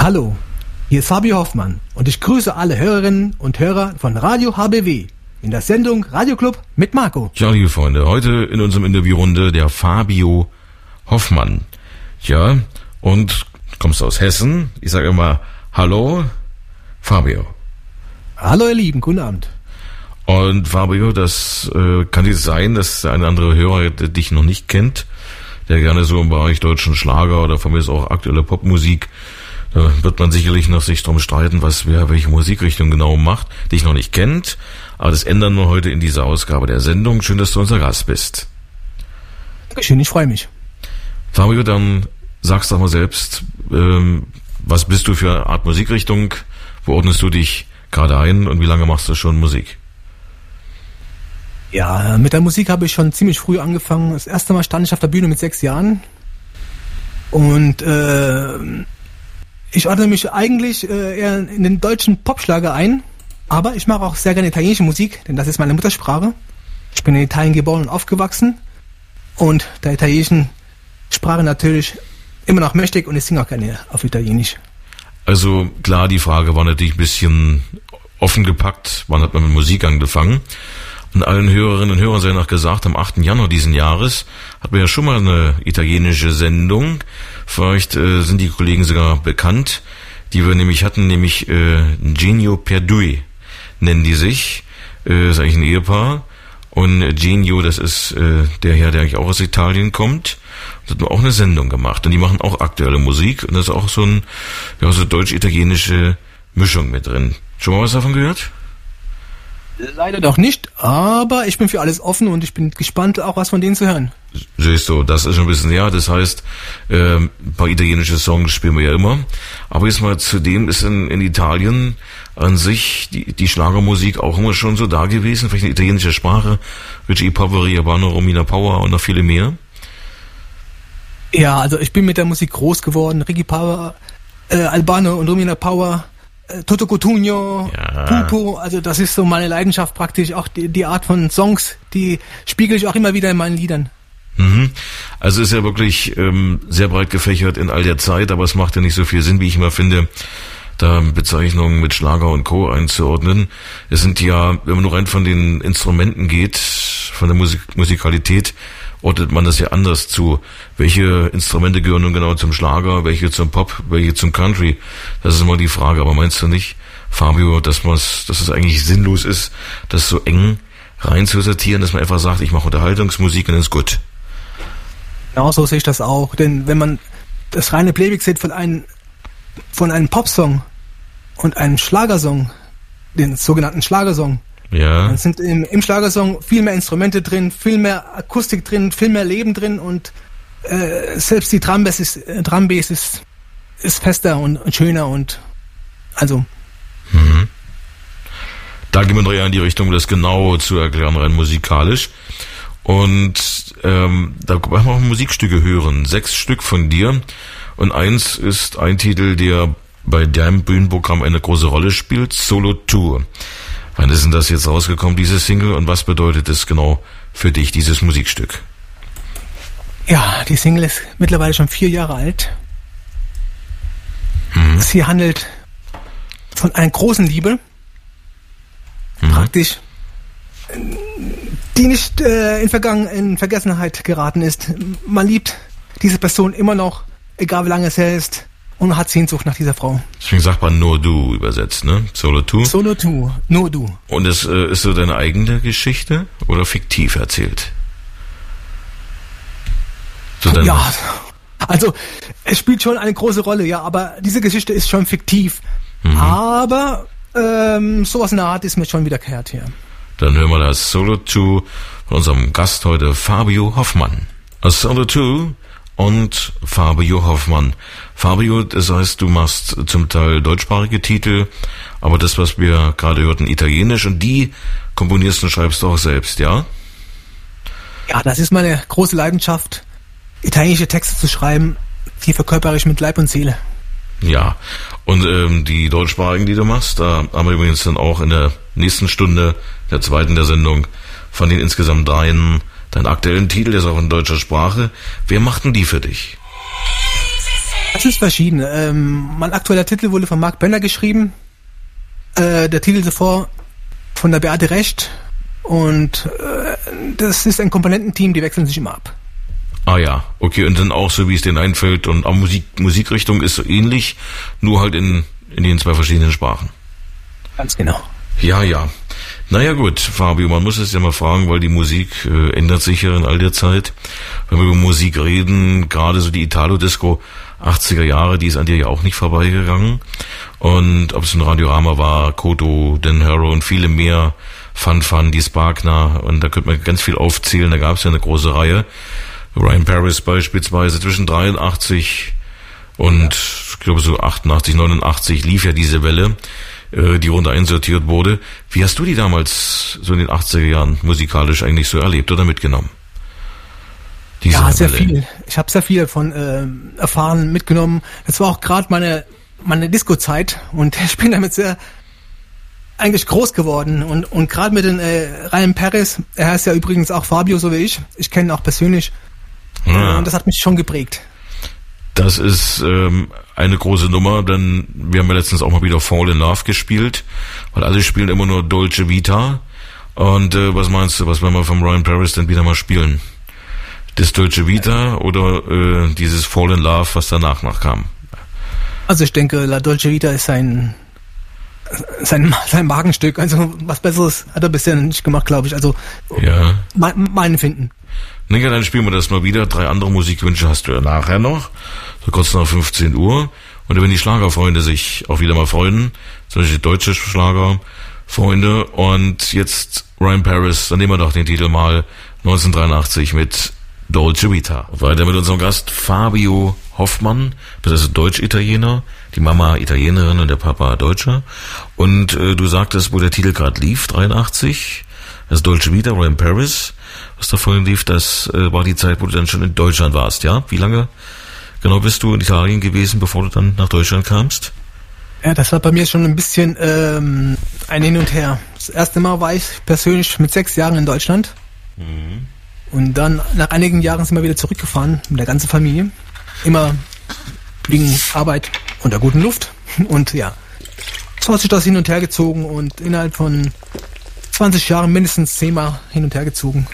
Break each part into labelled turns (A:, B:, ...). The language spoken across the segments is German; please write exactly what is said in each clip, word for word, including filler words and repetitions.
A: Hallo, hier ist Fabio Hoffmann und ich grüße alle Hörerinnen und Hörer von Radio H B W in der Sendung Radioclub mit Marco.
B: Ja, liebe Freunde, heute in unserem Interviewrunde der Fabio Hoffmann. Ja, und kommst aus Hessen. Ich sage immer Hallo, Fabio.
A: Hallo ihr Lieben, guten Abend.
B: Und Fabio, das äh, kann jetzt sein, dass der eine andere Hörer der dich noch nicht kennt, der gerne so im Bereich deutschen Schlager oder von mir ist auch aktuelle Popmusik, da wird man sicherlich noch sich drum streiten, was wer welche Musikrichtung genau macht, dich noch nicht kennt. Aber das ändern wir heute in dieser Ausgabe der Sendung. Schön, dass du unser Gast bist.
A: Schön, ich freue mich.
B: Fabio, dann sagst doch mal selbst, ähm, was bist du für eine Art Musikrichtung? Wo ordnest du dich gerade ein und wie lange machst du schon Musik?
A: Ja, mit der Musik habe ich schon ziemlich früh angefangen. Das erste Mal stand ich auf der Bühne mit sechs Jahren. Und äh, ich ordne mich eigentlich äh, eher in den deutschen Popschlager ein. Aber ich mache auch sehr gerne italienische Musik, denn das ist meine Muttersprache. Ich bin in Italien geboren und aufgewachsen. Und der italienischen Sprache natürlich immer noch mächtig und ich singe auch gerne auf Italienisch.
B: Also klar, die Frage war natürlich ein bisschen offen gepackt. Wann hat man mit Musik angefangen? Und allen Hörerinnen und Hörern sei noch gesagt, am achten Januar diesen Jahres hatten wir ja schon mal eine italienische Sendung. Vielleicht äh, sind die Kollegen sogar bekannt, die wir nämlich hatten, nämlich äh, Genio per Due nennen die sich. Äh, ist eigentlich ein Ehepaar. Und Genio, das ist äh, der Herr, der eigentlich auch aus Italien kommt. Da hat man auch eine Sendung gemacht. Und die machen auch aktuelle Musik. Und da ist auch so ein ja, so deutsch-italienische Mischung mit drin. Schon mal was davon gehört?
A: Leider noch nicht, aber ich bin für alles offen und ich bin gespannt, auch was von denen zu hören.
B: Siehst du, das ist schon ein bisschen, ja, das heißt, äh, ein paar italienische Songs spielen wir ja immer. Aber jetzt mal zudem ist in, in Italien an sich die, die Schlagermusik auch immer schon so da gewesen, vielleicht in italienischer Sprache, Richie Poveri, Albano, Romina Power und noch viele mehr.
A: Ja, also ich bin mit der Musik groß geworden, Ricky Power, äh, Albano und Romina Power, Toto Cutugno, ja. Pupo, also das ist so meine Leidenschaft praktisch, auch die, die Art von Songs, die spiegel ich auch immer wieder in meinen Liedern.
B: Mhm. Also ist ja wirklich ähm, sehr breit gefächert in all der Zeit, aber es macht ja nicht so viel Sinn, wie ich immer finde, da Bezeichnungen mit Schlager und Co. einzuordnen. Es sind ja, wenn man nur rein von den Instrumenten geht, von der Musik, Musikalität, ordnet man das ja anders zu. Welche Instrumente gehören nun genau zum Schlager, welche zum Pop, welche zum Country? Das ist immer die Frage. Aber meinst du nicht, Fabio, dass man's, dass es eigentlich sinnlos ist, das so eng rein zu sortieren, dass man einfach sagt, ich mache Unterhaltungsmusik und dann ist gut?
A: Genau so sehe ich das auch. Denn wenn man das reine Playback sieht von einem, von einem Popsong und einem Schlagersong, den sogenannten Schlagersong,
B: ja.
A: Dann sind im, im Schlagersong viel mehr Instrumente drin, viel mehr Akustik drin, viel mehr Leben drin und äh, selbst die Drumbass ist, äh, Drumbass ist, ist fester und, und schöner und also.
B: Mhm. Da gehen wir doch eher in die Richtung, das genau zu erklären, rein musikalisch. Und ähm, da können wir auch Musikstücke hören. Sechs Stück von dir. Und eins ist ein Titel, der bei deinem Bühnenprogramm eine große Rolle spielt, Solo Tour. Wann ist denn das jetzt rausgekommen, diese Single, und was bedeutet es genau für dich, dieses Musikstück?
A: Ja, die Single ist mittlerweile schon vier Jahre alt. Mhm. Sie handelt von einer großen Liebe, mhm. praktisch, die nicht äh, in, Vergangen- in Vergessenheit geraten ist. Man liebt diese Person immer noch, egal wie lange es her ist. Und hat Sehnsucht nach dieser Frau.
B: Deswegen sagt man nur du übersetzt, ne? Solo tu.
A: Solo tu, nur du.
B: Und es äh, ist so deine eigene Geschichte oder fiktiv erzählt? So deine
A: ja, also es spielt schon eine große Rolle, ja, aber diese Geschichte ist schon fiktiv. Mhm. Aber ähm, sowas in der Art ist mir schon wiederkehrt hier.
B: Dann hören wir das Solo tu von unserem Gast heute, Fabio Hoffmann. Das Solo tu und Fabio Hoffmann. Fabio, das heißt, du machst zum Teil deutschsprachige Titel, aber das, was wir gerade hörten, italienisch, und die komponierst und schreibst du auch selbst, ja?
A: Ja, das ist meine große Leidenschaft, italienische Texte zu schreiben, die verkörpere ich mit Leib und Seele.
B: Ja, und ähm, die deutschsprachigen, die du machst, da haben wir übrigens dann auch in der nächsten Stunde, der zweiten der Sendung, von den insgesamt dreien, deinen aktuellen Titel, der ist auch in deutscher Sprache. Wer macht denn die für dich?
A: Es ist verschieden. Ähm, mein aktueller Titel wurde von Mark Bönner geschrieben. Äh, der Titel zuvor von der Beate Recht. Und äh, das ist ein Komponententeam, die wechseln sich immer ab.
B: Ah ja, okay, und dann auch so, wie es denen einfällt. Und auch Musik, Musikrichtung ist so ähnlich, nur halt in, in den zwei verschiedenen Sprachen.
A: Ganz genau.
B: Ja, ja. Naja gut, Fabio, man muss es ja mal fragen, weil die Musik äh, ändert sich ja in all der Zeit. Wenn wir über Musik reden, gerade so die Italo-Disco achtziger Jahre, die ist an dir ja auch nicht vorbeigegangen. Und ob es ein Radiorama war, Koto, Dan Hero und viele mehr, Fun Fun, die Sparkner, und da könnte man ganz viel aufzählen, da gab es ja eine große Reihe. Ryan Paris beispielsweise zwischen dreiundachtzig und ich glaube so achtundachtzig, neunundachtzig lief ja diese Welle, äh, die runter einsortiert wurde. Wie hast du die damals so in den achtziger Jahren musikalisch eigentlich so erlebt oder mitgenommen? Diese
A: ja, sehr
B: Welle.
A: viel. Ich habe sehr viel davon äh, erfahren, mitgenommen. Das war auch gerade meine meine Disco-Zeit und ich bin damit sehr eigentlich groß geworden und und gerade mit den äh, Ryan Paris, er heißt ja übrigens auch Fabio, so wie ich. Ich kenne ihn auch persönlich.
B: Ja.
A: Und das hat mich schon geprägt.
B: Das ist ähm, eine große Nummer, denn wir haben ja letztens auch mal wieder Fall in Love gespielt, weil alle spielen immer nur Dolce Vita. Und äh, was meinst du, was wollen wir vom Ryan Paris denn wieder mal spielen? Das Dolce Vita oder äh, dieses Fall in Love, was danach noch kam?
A: Also ich denke, La Dolce Vita ist sein sein sein Magenstück. Also was Besseres hat er bisher nicht gemacht, glaube ich. Also
B: ja.
A: mein, mein Finden.
B: Na ja, dann spielen wir das mal wieder. Drei andere Musikwünsche hast du ja nachher noch. So kurz nach fünfzehn Uhr. Und wenn die Schlagerfreunde sich auch wieder mal freuen, zum Beispiel deutsche Schlagerfreunde. Und jetzt Ryan Paris, dann nehmen wir doch den Titel mal neunzehnhundertdreiundachtzig mit Dolce Vita. Weiter mit unserem Gast Fabio Hoffmann, das ist Deutsch-Italiener, die Mama Italienerin und der Papa Deutscher. Und äh, du sagtest, wo der Titel gerade lief, dreiundachtzig, das Dolce Vita, Ryan Paris. Was da vorhin lief, das äh, war die Zeit, wo du dann schon in Deutschland warst, ja? Wie lange genau bist du in Italien gewesen, bevor du dann nach Deutschland kamst?
A: Ja, das war bei mir schon ein bisschen ähm, ein Hin und Her. Das erste Mal war ich persönlich mit sechs Jahren in Deutschland. Mhm. Und dann nach einigen Jahren sind wir wieder zurückgefahren mit der ganzen Familie. Immer wegen Arbeit und der guten Luft. Und ja, so hat sich das hin und her gezogen und innerhalb von zwanzig Jahren mindestens zehnmal hin und her gezogen.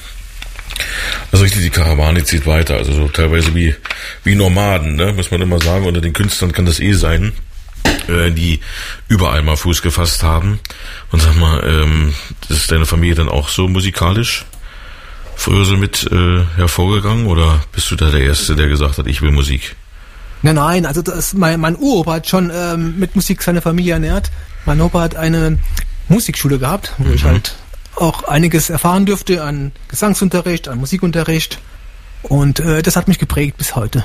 B: Also richtig, die Karawane zieht weiter, also so teilweise wie wie Nomaden, ne, muss man immer sagen. Unter den Künstlern kann das eh sein, äh, die überall mal Fuß gefasst haben. Und sag mal, ähm, ist deine Familie dann auch so musikalisch früher so mit äh, hervorgegangen oder bist du da der Erste, der gesagt hat, ich will Musik?
A: Nein, nein, also das, mein, mein Uropa hat schon ähm, mit Musik seine Familie ernährt. Mein Opa hat eine Musikschule gehabt, wo mhm. ich halt auch einiges erfahren dürfte an Gesangsunterricht, an Musikunterricht und äh, das hat mich geprägt bis heute.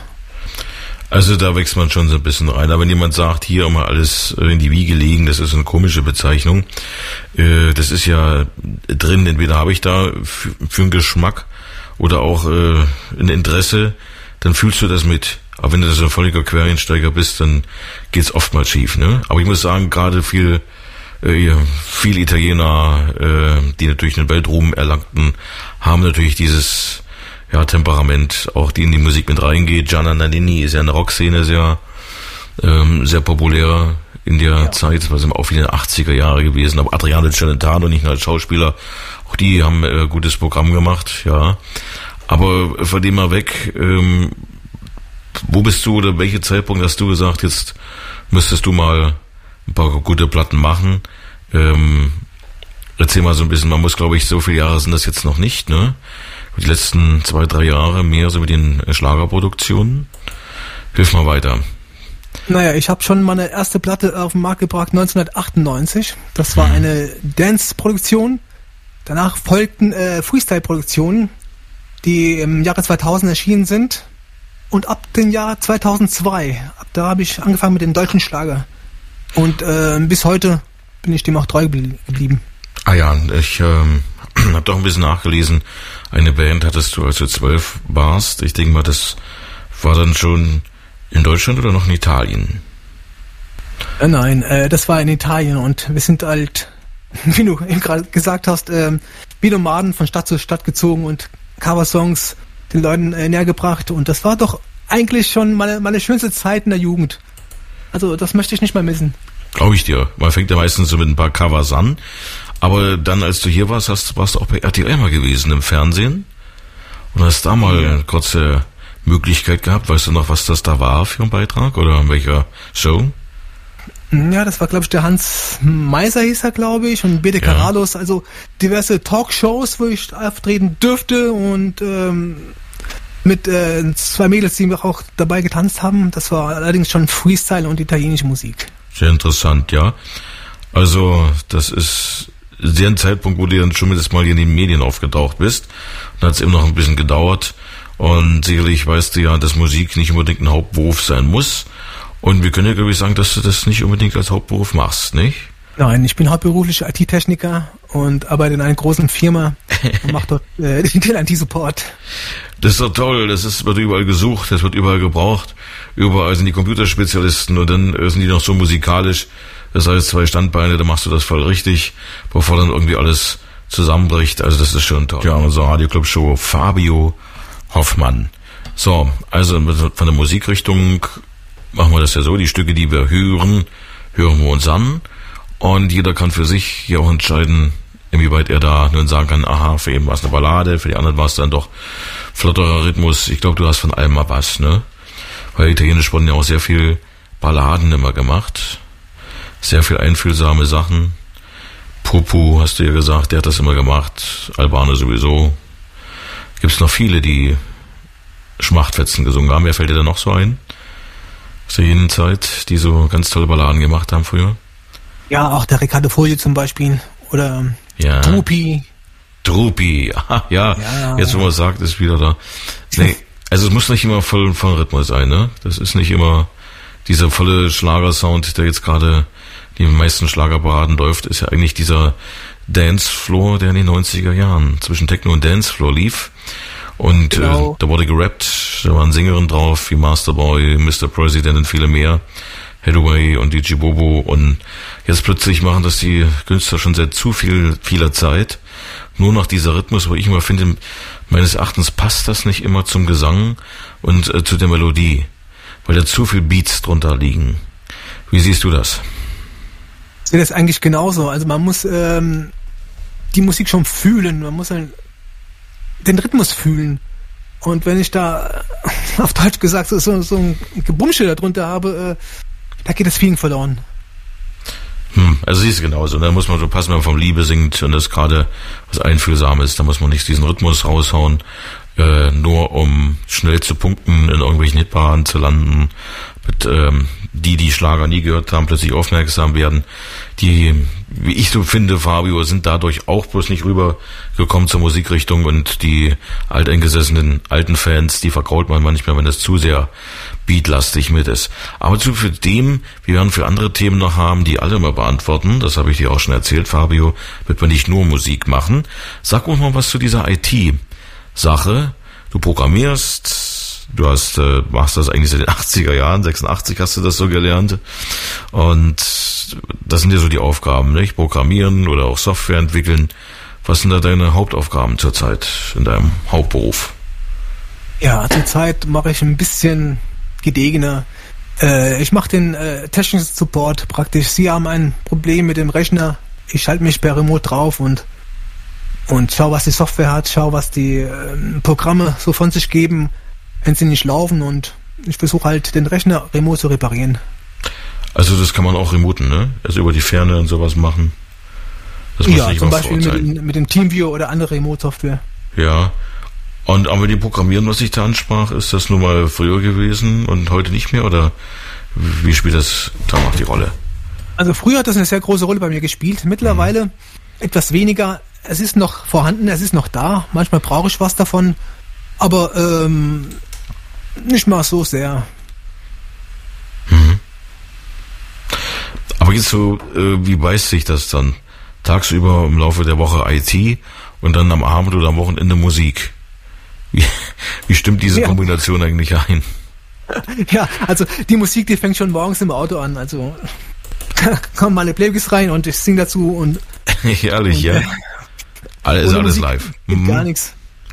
B: Also da wächst man schon so ein bisschen rein. Aber wenn jemand sagt, hier immer alles in die Wiege legen, das ist eine komische Bezeichnung. Äh, das ist ja drin, entweder habe ich da für, für einen Geschmack oder auch äh, ein Interesse, dann fühlst du das mit. Aber wenn du das ein völliger Quereinsteiger bist, dann geht's oftmals schief, ne? Aber ich muss sagen, gerade viel äh, viele Italiener, äh, die natürlich den Weltruhm erlangten, haben natürlich dieses ja, Temperament, auch die in die Musik mit reingeht. Gianna Nannini ist ja in der Rockszene sehr, ähm, sehr populär in der ja. Zeit, was auch wieder in den achtziger Jahre gewesen. Aber Adriano Celentano, nicht nur als Schauspieler, auch die haben äh, gutes Programm gemacht, ja. Aber von dem mal weg, ähm, wo bist du oder welche Zeitpunkt hast du gesagt, jetzt müsstest du mal ein paar gute Platten machen? Ähm, erzähl mal so ein bisschen, man muss, glaube ich, so viele Jahre sind das jetzt noch nicht, ne? Die letzten zwei, drei Jahre mehr so mit den Schlagerproduktionen. Hilf mal weiter.
A: Naja, ich habe schon meine erste Platte auf den Markt gebracht neunzehnhundertachtundneunzig. Das war hm. eine Dance-Produktion. Danach folgten äh, Freestyle-Produktionen, die im Jahre zweitausend erschienen sind. Und ab dem Jahr zweitausendzwei, ab da habe ich angefangen mit dem deutschen Schlager. Und äh, bis heute bin ich dem auch treu geblieben.
B: Ah ja, ich ähm, habe doch ein bisschen nachgelesen. Eine Band hattest du, als du zwölf warst. Ich denke mal, das war dann schon in Deutschland oder noch in Italien?
A: Äh, nein, äh, das war in Italien und wir sind halt, wie du eben gerade gesagt hast, äh, wie Nomaden von Stadt zu Stadt gezogen und Coversongs den Leuten äh, näher gebracht. Und das war doch eigentlich schon meine, meine schönste Zeit in der Jugend. Also das möchte ich nicht mehr missen.
B: Glaube ich dir. Man fängt ja meistens so mit ein paar Covers an. Aber dann, als du hier warst, hast, warst du auch bei R T L mal gewesen im Fernsehen. Und hast da mal eine kurze Möglichkeit gehabt. Weißt du noch, was das da war für ein Beitrag? Oder in welcher Show?
A: Ja, das war, glaube ich, der Hans Meiser hieß er, glaube ich, und Bede Carrados, ja. Also diverse Talkshows, wo ich auftreten dürfte und ähm, mit äh, zwei Mädels, die auch dabei getanzt haben. Das war allerdings schon Freestyle und italienische Musik.
B: Sehr interessant, ja. Also das ist sehr ein Zeitpunkt, wo du dann schon mindestens mal hier in den Medien aufgetaucht bist. Dann hat es eben noch ein bisschen gedauert. Und sicherlich weißt du ja, dass Musik nicht unbedingt ein Hauptberuf sein muss. Und wir können ja, glaube ich, sagen, dass du das nicht unbedingt als Hauptberuf machst, nicht?
A: Nein, ich bin hauptberuflich I T-Techniker und arbeite in einer großen Firma und mache dort äh, den I T-Support.
B: Das ist doch toll, das ist, wird überall gesucht, das wird überall gebraucht. Überall sind die Computerspezialisten und dann sind die noch so musikalisch. Das heißt, zwei Standbeine, da machst du das voll richtig, bevor dann irgendwie alles zusammenbricht. Also das ist schon toll. Ja, unser Radioclub-Show Fabio Hoffmann. So, also von der Musikrichtung machen wir das ja so, die Stücke, die wir hören, hören wir uns an und jeder kann für sich hier auch entscheiden, inwieweit er da nun sagen kann, aha, für ihn war es eine Ballade, für die anderen war es dann doch flotterer Rhythmus. Ich glaube, du hast von allem mal was, ne? Weil Italienisch wurden ja auch sehr viel Balladen immer gemacht, sehr viel einfühlsame Sachen. Pupu, hast du ja gesagt, der hat das immer gemacht, Albano sowieso. Gibt es noch viele, die Schmachtfetzen gesungen haben. Wer fällt dir da noch so ein? Aus der jenen Zeit, die so ganz tolle Balladen gemacht haben früher?
A: Ja, auch der Riccardo Fogli zum Beispiel. Oder
B: ja.
A: Drupi.
B: Drupi, aha, ja. ja. Jetzt, wo man sagt, ist wieder da. Nee, also es muss nicht immer voll von Rhythmus sein, ne? Das ist nicht immer dieser volle Schlagersound, der jetzt gerade die meisten Schlagerparaden läuft, ist ja eigentlich dieser Dancefloor, der in den neunziger Jahren zwischen Techno und Dancefloor lief. Und genau. äh, da wurde gerappt, da waren Sängerinnen drauf, wie Masterboy, Mister President und viele mehr, Hathaway und D J Bobo. Und jetzt plötzlich machen das die Künstler schon seit zu viel vieler Zeit. Nur noch dieser Rhythmus, wo ich immer finde, meines Erachtens passt das nicht immer zum Gesang und äh, zu der Melodie, weil da zu viel Beats drunter liegen. Wie siehst du das?
A: Ich sehe das eigentlich genauso. Also man muss ähm, die Musik schon fühlen, man muss halt den Rhythmus fühlen. Und wenn ich da auf Deutsch gesagt so, so, so ein Gebumsche da drunter habe, äh, da geht das Feeling verloren.
B: Hm, also siehst du genauso. Da muss man so passen, wenn man vom Liebe singt und das gerade was Einfühlsames, da muss man nicht diesen Rhythmus raushauen, äh, nur um schnell zu punkten, in irgendwelchen Hitparaden zu landen, mit ähm, die, die Schlager nie gehört haben, plötzlich aufmerksam werden. Die, wie ich so finde, Fabio, sind dadurch auch bloß nicht rübergekommen zur Musikrichtung und die alteingesessenen alten Fans, die verkraut man manchmal, wenn das zu sehr beatlastig mit ist. Aber zu für dem, wir werden für andere Themen noch haben, die alle mal beantworten, das habe ich dir auch schon erzählt, Fabio, wird man nicht nur Musik machen. Sag uns mal was zu dieser I T-Sache. Du programmierst, du hast, äh, machst das eigentlich seit den achtziger Jahren, sechsundachtzig hast du das so gelernt. Und das sind ja so die Aufgaben, nicht? Programmieren oder auch Software entwickeln. Was sind da deine Hauptaufgaben zurzeit in deinem Hauptberuf?
A: Ja, zurzeit mache ich ein bisschen gedegener. Äh, ich mache den äh, technischen Support praktisch. Sie haben ein Problem mit dem Rechner. Ich schalte mich per Remote drauf und und schau, was die Software hat, schau, was die äh, Programme so von sich geben, wenn sie nicht laufen, und ich versuche halt den Rechner remote zu reparieren.
B: Also das kann man auch remoten, ne? Also über die Ferne und sowas machen. Das muss
A: ja,
B: nicht
A: zum
B: immer
A: Beispiel mit, in, mit dem TeamViewer oder andere Remote-Software.
B: Ja, und aber die Programmieren, was ich da ansprach, ist das nur mal früher gewesen und heute nicht mehr, oder wie spielt das da noch die Rolle?
A: Also früher hat das eine sehr große Rolle bei mir gespielt, mittlerweile mhm. etwas weniger. Es ist noch vorhanden, es ist noch da. Manchmal brauche ich was davon, aber ähm, nicht mal so sehr.
B: Mhm. Aber jetzt so, äh, wie beißt sich das dann? Tagsüber im Laufe der Woche I T und dann am Abend oder am Wochenende Musik. Wie, wie stimmt diese ja. Kombination eigentlich ein?
A: Ja, also die Musik, die fängt schon morgens im Auto an. Also kommen meine Playlist rein und ich singe dazu und
B: ehrlich, und, ja. Alles, alles
A: Musik
B: live.
A: Geht
B: mhm.
A: gar nichts.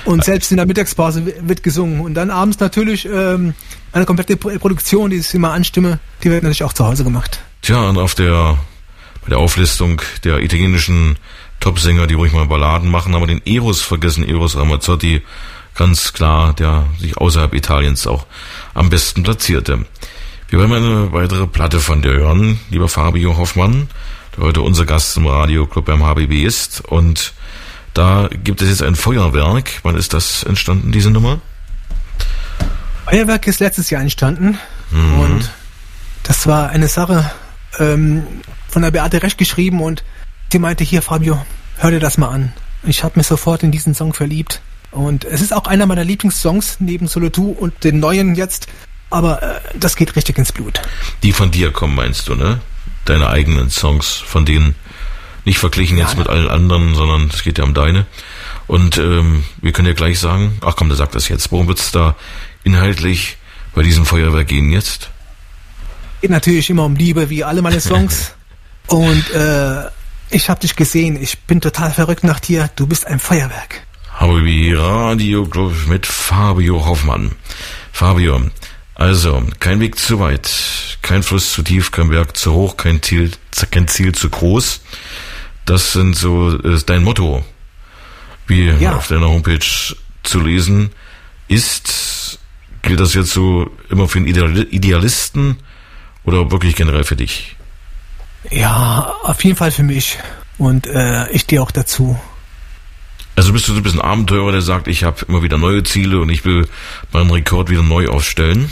A: Und selbst in der Mittagspause wird gesungen. Und dann abends natürlich ähm, eine komplette Produktion, die ich immer anstimme, die wird natürlich auch zu Hause gemacht.
B: Tja, und auf der, bei der Auflistung der italienischen Topsänger, die ruhig mal Balladen machen, haben wir den Eros vergessen, Eros Ramazzotti, ganz klar, der sich außerhalb Italiens auch am besten platzierte. Wir wollen eine weitere Platte von dir hören, lieber Fabio Hoffmann, der heute unser Gast im Radioclub beim H B B ist. Und da gibt es jetzt ein Feuerwerk. Wann ist das entstanden, diese Nummer?
A: Feuerwerk ist letztes Jahr entstanden. Mhm. Und das war eine Sache ähm, von der Beate Resch geschrieben und die meinte, hier Fabio, hör dir das mal an. Ich habe mich sofort in diesen Song verliebt. Und es ist auch einer meiner Lieblingssongs neben Solo zwei und den neuen jetzt. Aber äh, das geht richtig ins Blut.
B: Die von dir kommen, meinst du, ne? Deine eigenen Songs, von denen nicht verglichen jetzt ja, mit allen anderen, sondern es geht ja um deine. Und ähm, wir können ja gleich sagen, ach komm, der sagt das jetzt. Worum wird es da inhaltlich bei diesem Feuerwerk gehen jetzt?
A: Geht natürlich immer um Liebe, wie alle meine Songs. Und äh, ich habe dich gesehen, ich bin total verrückt nach dir, du bist ein Feuerwerk.
B: H B B Radioclub mit Fabio Hoffmann. Fabio, also, kein Weg zu weit, kein Fluss zu tief, kein Berg zu hoch, kein Ziel, kein Ziel zu groß. Das sind so, ist dein Motto, wie ja. auf deiner Homepage zu lesen ist. Gilt das jetzt so immer für einen Idealisten oder wirklich generell für dich?
A: Ja, auf jeden Fall für mich. Und äh, ich stehe auch dazu.
B: Also bist du so ein bisschen Abenteurer, der sagt, ich habe immer wieder neue Ziele und ich will meinen Rekord wieder neu aufstellen?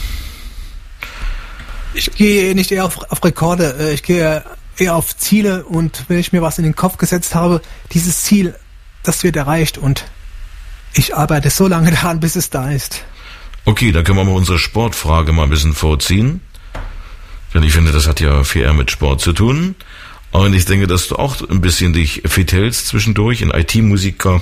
A: Ich gehe nicht eher auf, auf Rekorde, ich gehe eher auf Ziele und wenn ich mir was in den Kopf gesetzt habe, dieses Ziel, das wird erreicht und ich arbeite so lange daran, bis es da ist.
B: Okay, dann können wir mal unsere Sportfrage mal ein bisschen vorziehen. Denn ich finde, das hat ja viel eher mit Sport zu tun. Und ich denke, dass du auch ein bisschen dich fit hältst zwischendurch. Ein I T-Musiker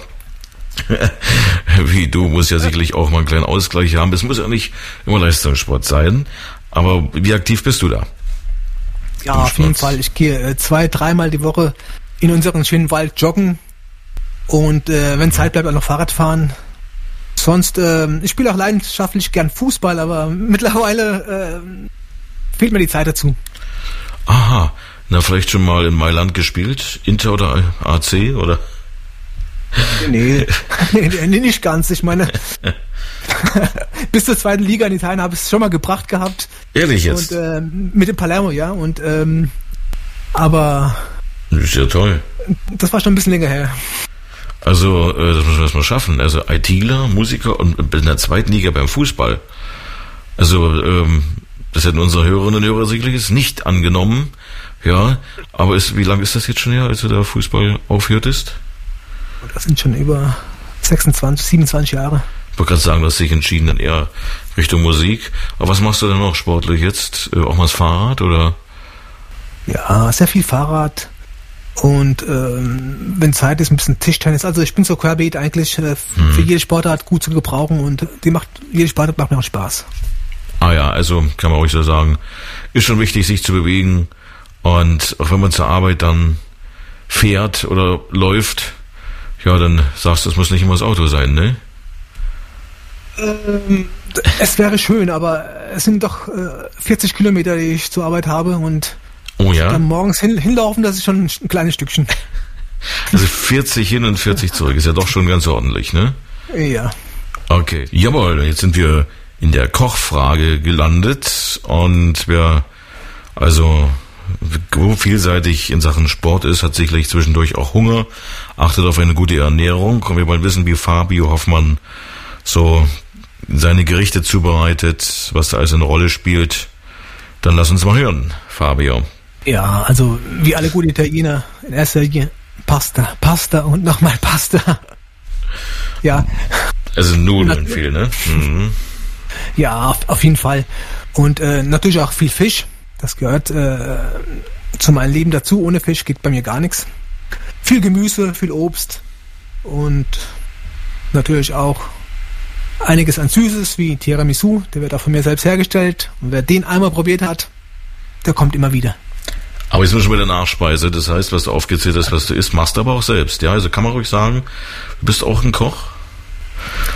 B: wie du musst ja sicherlich auch mal einen kleinen Ausgleich haben. Es muss ja nicht immer Leistungssport sein. Aber wie aktiv bist du da?
A: Ja, auf jeden Fall. Ich gehe äh, zwei, dreimal die Woche in unseren schönen Wald joggen. Und äh, wenn Zeit bleibt, auch noch Fahrrad fahren. Sonst, äh, ich spiele auch leidenschaftlich gern Fußball, aber mittlerweile äh, fehlt mir die Zeit dazu.
B: Aha. Na, vielleicht schon mal in Mailand gespielt? Inter oder A C, oder?
A: Nee, nee, nee, nicht ganz. Ich meine, bis zur zweiten Liga in Italien habe ich es schon mal gebracht gehabt.
B: Ehrlich jetzt?
A: Und, äh, mit dem Palermo, ja. Und, ähm, aber...
B: Das ist ja toll.
A: Das war schon ein bisschen länger her.
B: Also, äh, das müssen wir erstmal schaffen. Also, ITler, Musiker und in der zweiten Liga beim Fußball. Also, ähm, das hätten unsere Hörerinnen und Hörer sicherlich nicht angenommen. Ja, aber ist, wie lange ist das jetzt schon her, als du da Fußball aufhörtest?
A: Das sind schon über sechsundzwanzig, siebenundzwanzig Jahre.
B: Ich wollte gerade sagen, du hast dich entschieden dann eher Richtung Musik. Aber was machst du denn noch sportlich jetzt? Äh, auch mal das Fahrrad, oder?
A: Ja, sehr viel Fahrrad. Und ähm, wenn Zeit ist, ein bisschen Tischtennis. Also ich bin so querbeet eigentlich äh, hm. für jede Sportart gut zu gebrauchen. Und die macht jede Sportart macht mir auch Spaß.
B: Ah ja, also kann man ruhig so sagen. Ist schon wichtig, sich zu bewegen. Und auch wenn man zur Arbeit dann fährt oder läuft, ja, dann sagst du, es muss nicht immer das Auto sein, ne?
A: Ähm, es wäre schön, aber es sind doch äh, vierzig Kilometer, die ich zur Arbeit habe und
B: oh ja?
A: dann morgens hin, hinlaufen, das ist schon ein kleines Stückchen.
B: Also vierzig hin und vierzig zurück, ist ja doch schon ganz ordentlich, ne?
A: Ja.
B: Okay, jawohl, jetzt sind wir in der Kochfrage gelandet und wer also wo vielseitig in Sachen Sport ist, hat sicherlich zwischendurch auch Hunger, achtet auf eine gute Ernährung. Und wir wollen wissen, wie Fabio Hoffmann so seine Gerichte zubereitet, was da alles eine Rolle spielt. Dann lass uns mal hören, Fabio.
A: Ja, also wie alle guten Italiener, in erster Linie Pasta, Pasta und nochmal Pasta. Ja.
B: Also Nudeln viel, ne? Mhm.
A: Ja, auf, auf jeden Fall. Und äh, natürlich auch viel Fisch. Das gehört äh, zu meinem Leben dazu. Ohne Fisch geht bei mir gar nichts. Viel Gemüse, viel Obst und natürlich auch einiges an Süßes wie Tiramisu. Der wird auch von mir selbst hergestellt. Und wer den einmal probiert hat, der kommt immer wieder.
B: Aber jetzt müssen wir der Nachspeise. Das heißt, was du aufgezählt hast, was du isst, machst du aber auch selbst. Ja, also kann man ruhig sagen, du bist auch ein Koch?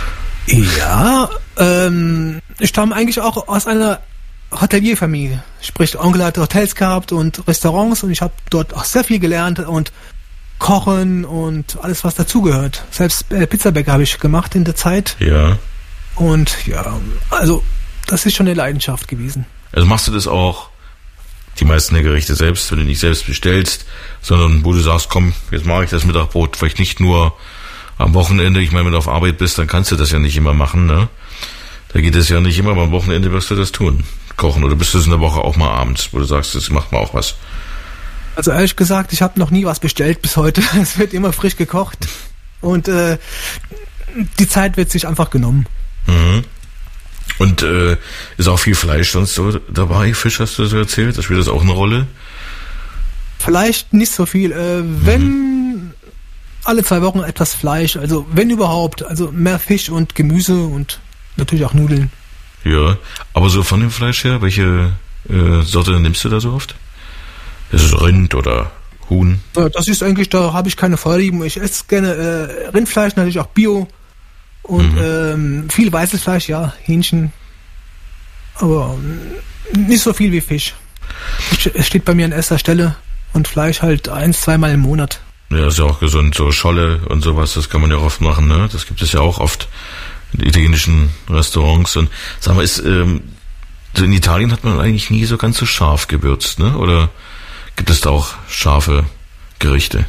A: Ja, ähm, ich stamme eigentlich auch aus einer Hotelierfamilie. Sprich, Onkel hat Hotels gehabt und Restaurants und ich habe dort auch sehr viel gelernt und Kochen und alles, was dazugehört. Selbst äh, Pizzabäcker habe ich gemacht in der Zeit.
B: Ja.
A: Und ja, also das ist schon eine Leidenschaft gewesen.
B: Also machst du das auch, die meisten der Gerichte selbst, wenn du nicht selbst bestellst, sondern wo du sagst, komm, jetzt mache ich das Mittagbrot, vielleicht nicht nur am Wochenende. Ich meine, wenn du auf Arbeit bist, dann kannst du das ja nicht immer machen, ne? Da geht es ja nicht immer, aber am Wochenende wirst du das tun, kochen. Oder bist du es in der Woche auch mal abends, wo du sagst, jetzt macht man auch was?
A: Also ehrlich gesagt, ich habe noch nie was bestellt bis heute. Es wird immer frisch gekocht und äh, die Zeit wird sich einfach genommen.
B: Mhm. Und äh, ist auch viel Fleisch sonst so dabei? Fisch hast du so erzählt? Da spielt das auch eine Rolle?
A: Vielleicht nicht so viel. Äh, wenn mhm. alle zwei Wochen etwas Fleisch, also wenn überhaupt, also mehr Fisch und Gemüse und natürlich auch Nudeln.
B: Ja, aber so von dem Fleisch her, welche äh, Sorte nimmst du da so oft? Ist es Rind oder Huhn?
A: Das ist eigentlich, da habe ich keine Vorlieben. Ich esse gerne äh, Rindfleisch, natürlich auch Bio. Und mhm. ähm, viel weißes Fleisch, ja, Hähnchen. Aber ähm, nicht so viel wie Fisch. Es steht bei mir an erster Stelle. Und Fleisch halt eins, zweimal im Monat.
B: Ja, ist ja auch gesund. So Scholle und sowas, das kann man ja auch oft machen, ne? Das gibt es ja auch oft in italienischen Restaurants. Und sag mal, ist, ähm, so in Italien hat man eigentlich nie so ganz so scharf gewürzt, ne? Oder gibt es da auch scharfe Gerichte?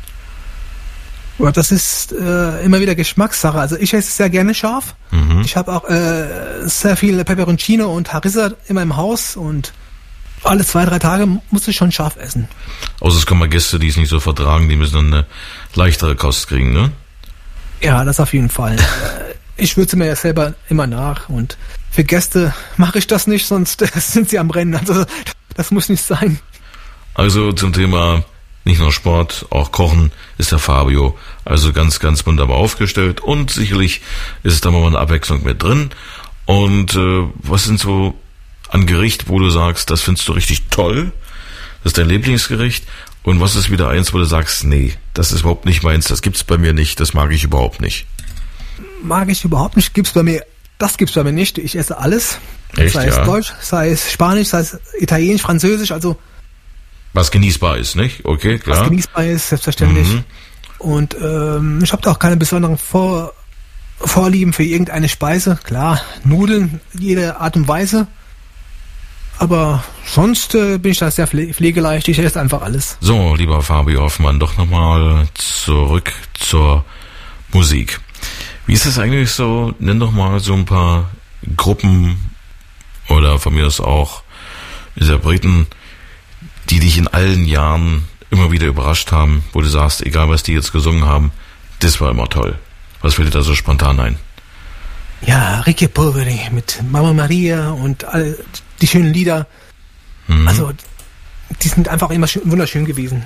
A: Das ist äh, immer wieder Geschmackssache. Also ich esse sehr gerne scharf. Mhm. Ich habe auch äh, sehr viel Peperoncino und Harissa in meinem Haus und alle zwei, drei Tage muss ich schon scharf essen.
B: Außer es kommen mal Gäste, die es nicht so vertragen, die müssen dann eine leichtere Kost kriegen, ne?
A: Ja, das auf jeden Fall. Ich würze mir ja selber immer nach und für Gäste mache ich das nicht, sonst sind sie am Rennen. Also das muss nicht sein.
B: Also zum Thema nicht nur Sport, auch Kochen ist der Fabio also ganz, ganz wunderbar aufgestellt und sicherlich ist da mal eine Abwechslung mit drin. Und äh, was sind so an Gericht, wo du sagst, das findest du richtig toll, das ist dein Lieblingsgericht, und was ist wieder eins, wo du sagst, nee, das ist überhaupt nicht meins, das gibt's bei mir nicht, das mag ich überhaupt nicht?
A: Mag ich überhaupt nicht, gibt's bei mir, das gibt's bei mir nicht, ich esse alles,
B: Echt,
A: sei es
B: ja?
A: Deutsch, sei es Spanisch, sei es Italienisch, Französisch, also
B: was genießbar ist, nicht? Okay, klar.
A: Was genießbar ist, selbstverständlich.
B: Mhm.
A: Und ähm, ich habe da auch keine besonderen Vor- Vorlieben für irgendeine Speise. Klar, Nudeln, jede Art und Weise. Aber sonst äh, bin ich da sehr pfle- pflegeleicht. Ich esse einfach alles.
B: So, lieber Fabio Hoffmann, doch nochmal zurück zur Musik. Wie ist das eigentlich so? Nenn doch mal so ein paar Gruppen oder von mir aus auch Interpreten, die dich in allen Jahren immer wieder überrascht haben, wo du sagst, egal was die jetzt gesungen haben, das war immer toll. Was fällt dir da so spontan ein?
A: Ja, Ricchi Poveri mit Mama Maria und all die schönen Lieder. Mhm. Also, die sind einfach immer schön, wunderschön gewesen.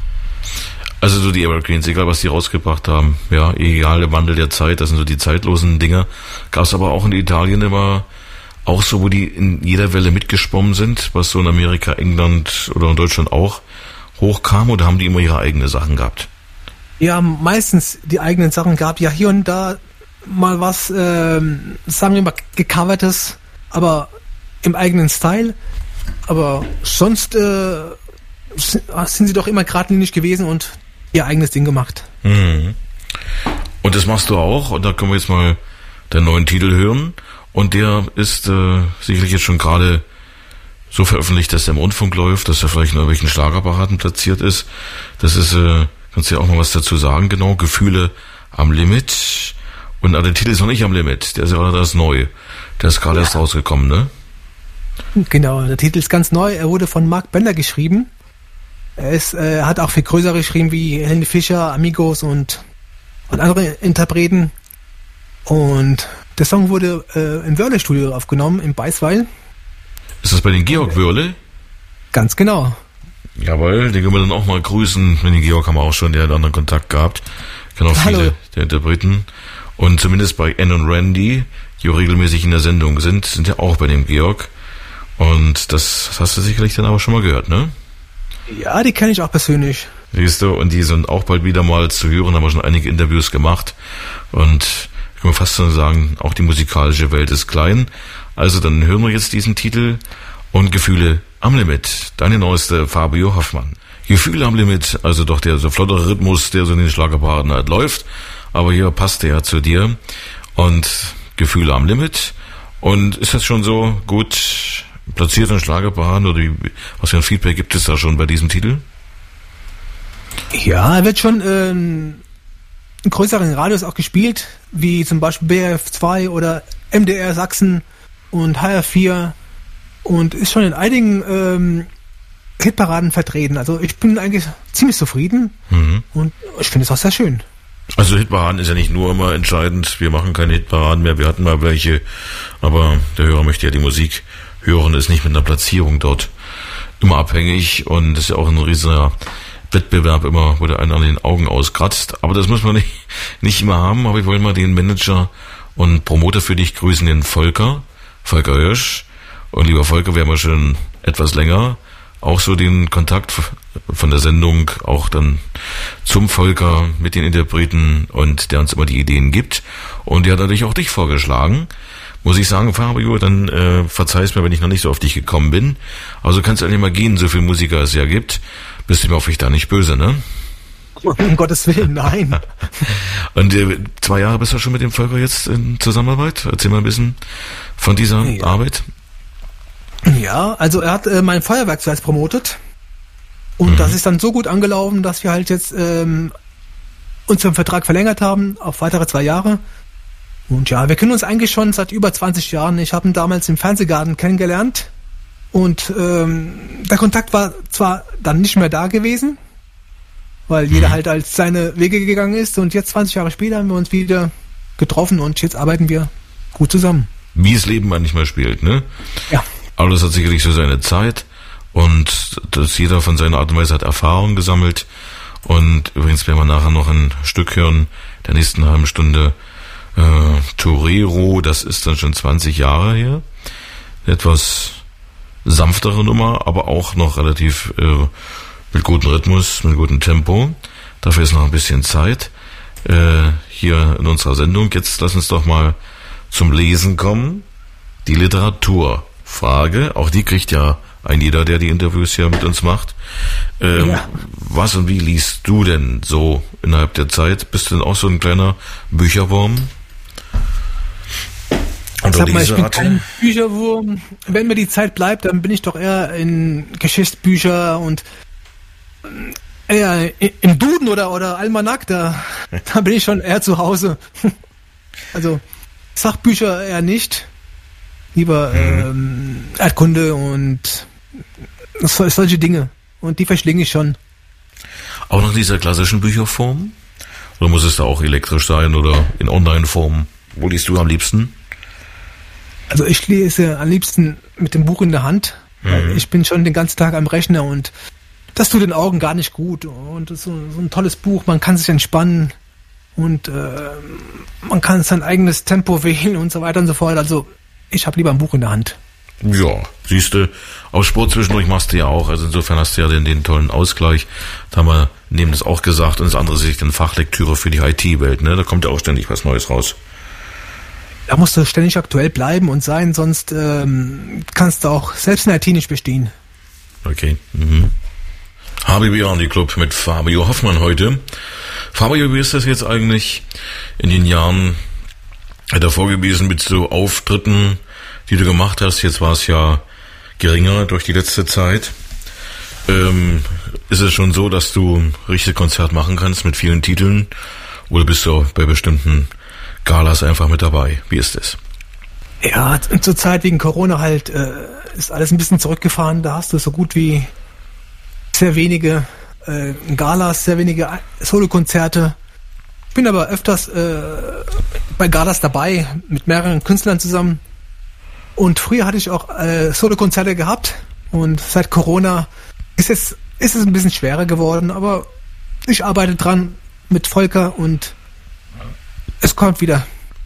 B: Also so die Evergreens, egal was die rausgebracht haben, ja, egal der Wandel der Zeit, das sind so die zeitlosen Dinger. Gab es aber auch in Italien immer auch so, wo die in jeder Welle mitgeschwommen sind, was so in Amerika, England oder in Deutschland auch hochkam, oder haben die immer ihre eigenen Sachen gehabt?
A: Ja, meistens die eigenen Sachen gehabt. Ja, hier und da mal was, ähm, sagen wir mal, gecovertes, aber im eigenen Style. Aber sonst äh, sind sie doch immer geradlinig gewesen und ihr eigenes Ding gemacht.
B: Mhm. Und das machst du auch, und da können wir jetzt mal den neuen Titel hören. Und der ist äh, sicherlich jetzt schon gerade so veröffentlicht, dass der im Rundfunk läuft, dass er vielleicht in irgendwelchen Schlagerapparaten platziert ist. Das ist, äh, kannst du ja auch mal was dazu sagen, genau, Gefühle am Limit. Und äh, der Titel ist noch nicht am Limit, der ist ja gerade erst neu. Der ist gerade ja. erst rausgekommen, ne?
A: Genau, der Titel ist ganz neu, er wurde von Mark Bender geschrieben. Er ist, äh, hat auch für größere geschrieben wie Helene Fischer, Amigos und, und andere Interpreten. Und der Song wurde äh, im Wörle-Studio aufgenommen, in Beisweil.
B: Ist das bei den Georg Wörle?
A: Ganz genau.
B: Jawohl, den können wir dann auch mal grüßen. Mit den Georg haben wir auch schon den anderen Kontakt gehabt. Kennen auch viele
A: Hallo.
B: der Interpreten. Und zumindest bei Ann und Randy, die auch regelmäßig in der Sendung sind, sind ja auch bei dem Georg. Und das hast du sicherlich dann aber schon mal gehört, ne?
A: Ja, die kenne ich auch persönlich.
B: Siehst du, und die sind auch bald wieder mal zu hören, haben wir schon einige Interviews gemacht. Und kann man fast so sagen, auch die musikalische Welt ist klein. Also dann hören wir jetzt diesen Titel und Gefühle am Limit. Deine neueste Fabio Hoffmann. Gefühle am Limit, also doch der so flottere Rhythmus, der so in den Schlagerparaden halt läuft. Aber hier passt der ja zu dir. Und Gefühle am Limit. Und ist das schon so gut platziert in Schlagerparaden oder wie, was für ein Feedback gibt es da schon bei diesem Titel?
A: Ja, er wird schon äh, in größeren Radios auch gespielt, wie zum Beispiel B R F zwei oder M D R Sachsen und H R vier und ist schon in einigen ähm, Hitparaden vertreten. Also ich bin eigentlich ziemlich zufrieden mhm. und ich finde es auch sehr schön.
B: Also Hitparaden ist ja nicht nur immer entscheidend, wir machen keine Hitparaden mehr, wir hatten mal welche, aber der Hörer möchte ja die Musik hören, ist nicht mit einer Platzierung dort immer abhängig und das ist ja auch ein riesiger Wettbewerb immer, wo der einer an den Augen auskratzt, aber das muss man nicht, nicht immer haben, aber ich wollte mal den Manager und Promoter für dich grüßen, den Volker, Volker Hirsch, und lieber Volker, wir haben ja schon etwas länger auch so den Kontakt von der Sendung auch dann zum Volker mit den Interpreten und der uns immer die Ideen gibt und der hat natürlich auch dich vorgeschlagen. Muss ich sagen, Fabio, dann äh, verzeih's mir, wenn ich noch nicht so auf dich gekommen bin. Also kannst du eigentlich mal gehen, so viele Musiker es ja gibt. Bist du mir hoffentlich da nicht böse, ne?
A: Um Gottes Willen, nein.
B: Und äh, zwei Jahre bist du schon mit dem Volker jetzt in Zusammenarbeit? Erzähl mal ein bisschen von dieser ja. Arbeit.
A: Ja, also er hat äh, mein Feuerwerksfest promotet und mhm. das ist dann so gut angelaufen, dass wir halt jetzt ähm, unseren Vertrag verlängert haben auf weitere zwei Jahre. Und ja, wir kennen uns eigentlich schon seit über zwanzig Jahren. Ich habe ihn damals im Fernsehgarten kennengelernt und ähm, der Kontakt war zwar dann nicht mehr da gewesen, weil jeder mhm. halt als seine Wege gegangen ist und jetzt zwanzig Jahre später haben wir uns wieder getroffen und jetzt arbeiten wir gut zusammen.
B: Wie das Leben manchmal spielt, ne?
A: Ja.
B: Aber das hat sicherlich so seine Zeit und dass jeder von seiner Art und Weise hat Erfahrung gesammelt. Und übrigens werden wir nachher noch ein Stück hören, der nächsten halben Stunde, äh, Torero, das ist dann schon zwanzig Jahre her. Etwas sanftere Nummer, aber auch noch relativ äh, mit gutem Rhythmus, mit gutem Tempo. Dafür ist noch ein bisschen Zeit äh, hier in unserer Sendung. Jetzt lass uns doch mal zum Lesen kommen. Die Literatur. Frage, auch die kriegt ja ein jeder, der die Interviews hier mit uns macht. Ähm, ja. Was und wie liest du denn so innerhalb der Zeit? Bist du denn auch so ein kleiner Bücherwurm?
A: Ich sag mal, ich bin kein Bücherwurm. Wenn mir die Zeit bleibt, dann bin ich doch eher in Geschichtsbücher und eher im Duden oder, oder Almanach, da, da bin ich schon eher zu Hause. Also Sachbücher eher nicht. Lieber ähm, Erdkunde und so, solche Dinge. Und die verschlinge ich schon.
B: Auch noch in dieser klassischen Bücherform? Oder muss es da auch elektrisch sein oder in Online-Form? Wo liest du am liebsten?
A: Also ich lese am liebsten mit dem Buch in der Hand. Mhm. Ich bin schon den ganzen Tag am Rechner und das tut den Augen gar nicht gut. Und das ist so, so ein tolles Buch, man kann sich entspannen und äh, man kann sein eigenes Tempo wählen und so weiter und so fort. Also ich habe lieber ein Buch in der Hand.
B: Ja, siehst du, auf Sport zwischendurch machst du ja auch, also insofern hast du ja den, den tollen Ausgleich. Da haben wir neben das auch gesagt und das andere ist dann Fachlektüre für die I T-Welt, ne? Da kommt ja auch ständig was Neues raus.
A: Da musst du ständig aktuell bleiben und sein, sonst ähm, kannst du auch selbst in I T nicht bestehen.
B: Okay. Mhm. H B B Only Club mit Fabio Hoffmann heute. Fabio, wie ist das jetzt eigentlich in den Jahren davor gewesen mit so Auftritten, die du gemacht hast? Jetzt war es ja geringer durch die letzte Zeit. Ähm, ist es schon so, dass du ein richtiges Konzert machen kannst mit vielen Titeln? Oder bist du bei bestimmten Galas einfach mit dabei? Wie ist das?
A: Ja, zur Zeit wegen Corona halt äh, ist alles ein bisschen zurückgefahren. Da hast du so gut wie sehr wenige äh, Galas, sehr wenige Solokonzerte. Ich bin aber öfters äh, bei Galas dabei, mit mehreren Künstlern zusammen. Und früher hatte ich auch äh, Solokonzerte gehabt. Und seit Corona ist es, ist es ein bisschen schwerer geworden. Aber ich arbeite dran mit Volker und es kommt wieder.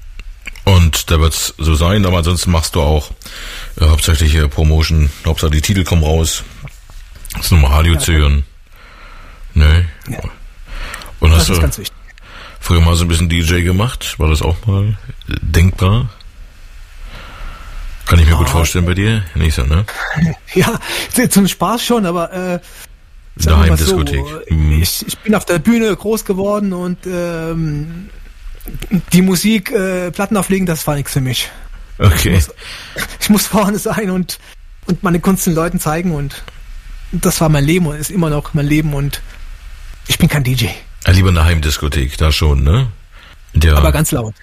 B: Und da wird's so sein, aber ansonsten machst du auch äh, hauptsächlich äh, Promotion, Hauptsache die Titel kommen raus. Das ist nochmal Radio ja. zu hören. Ne?
A: Ja.
B: Und
A: das
B: hast
A: ist
B: du
A: ganz wichtig.
B: früher mal so ein bisschen D J gemacht? War das auch mal denkbar? Kann ich mir ja gut vorstellen bei dir? Nicht so, ne?
A: Ja, zum Spaß schon, aber äh,
B: Daheim-Diskothek.
A: So, mhm. ich, ich bin auf der Bühne groß geworden und ähm, die Musik, äh, Platten auflegen, das war nichts für mich.
B: Okay.
A: Ich muss, ich muss vorne sein und, und meine Kunst den Leuten zeigen und das war mein Leben und ist immer noch mein Leben und ich bin kein D J.
B: Ja, lieber eine Heimdiskothek, da schon, ne? Ja.
A: Aber ganz laut.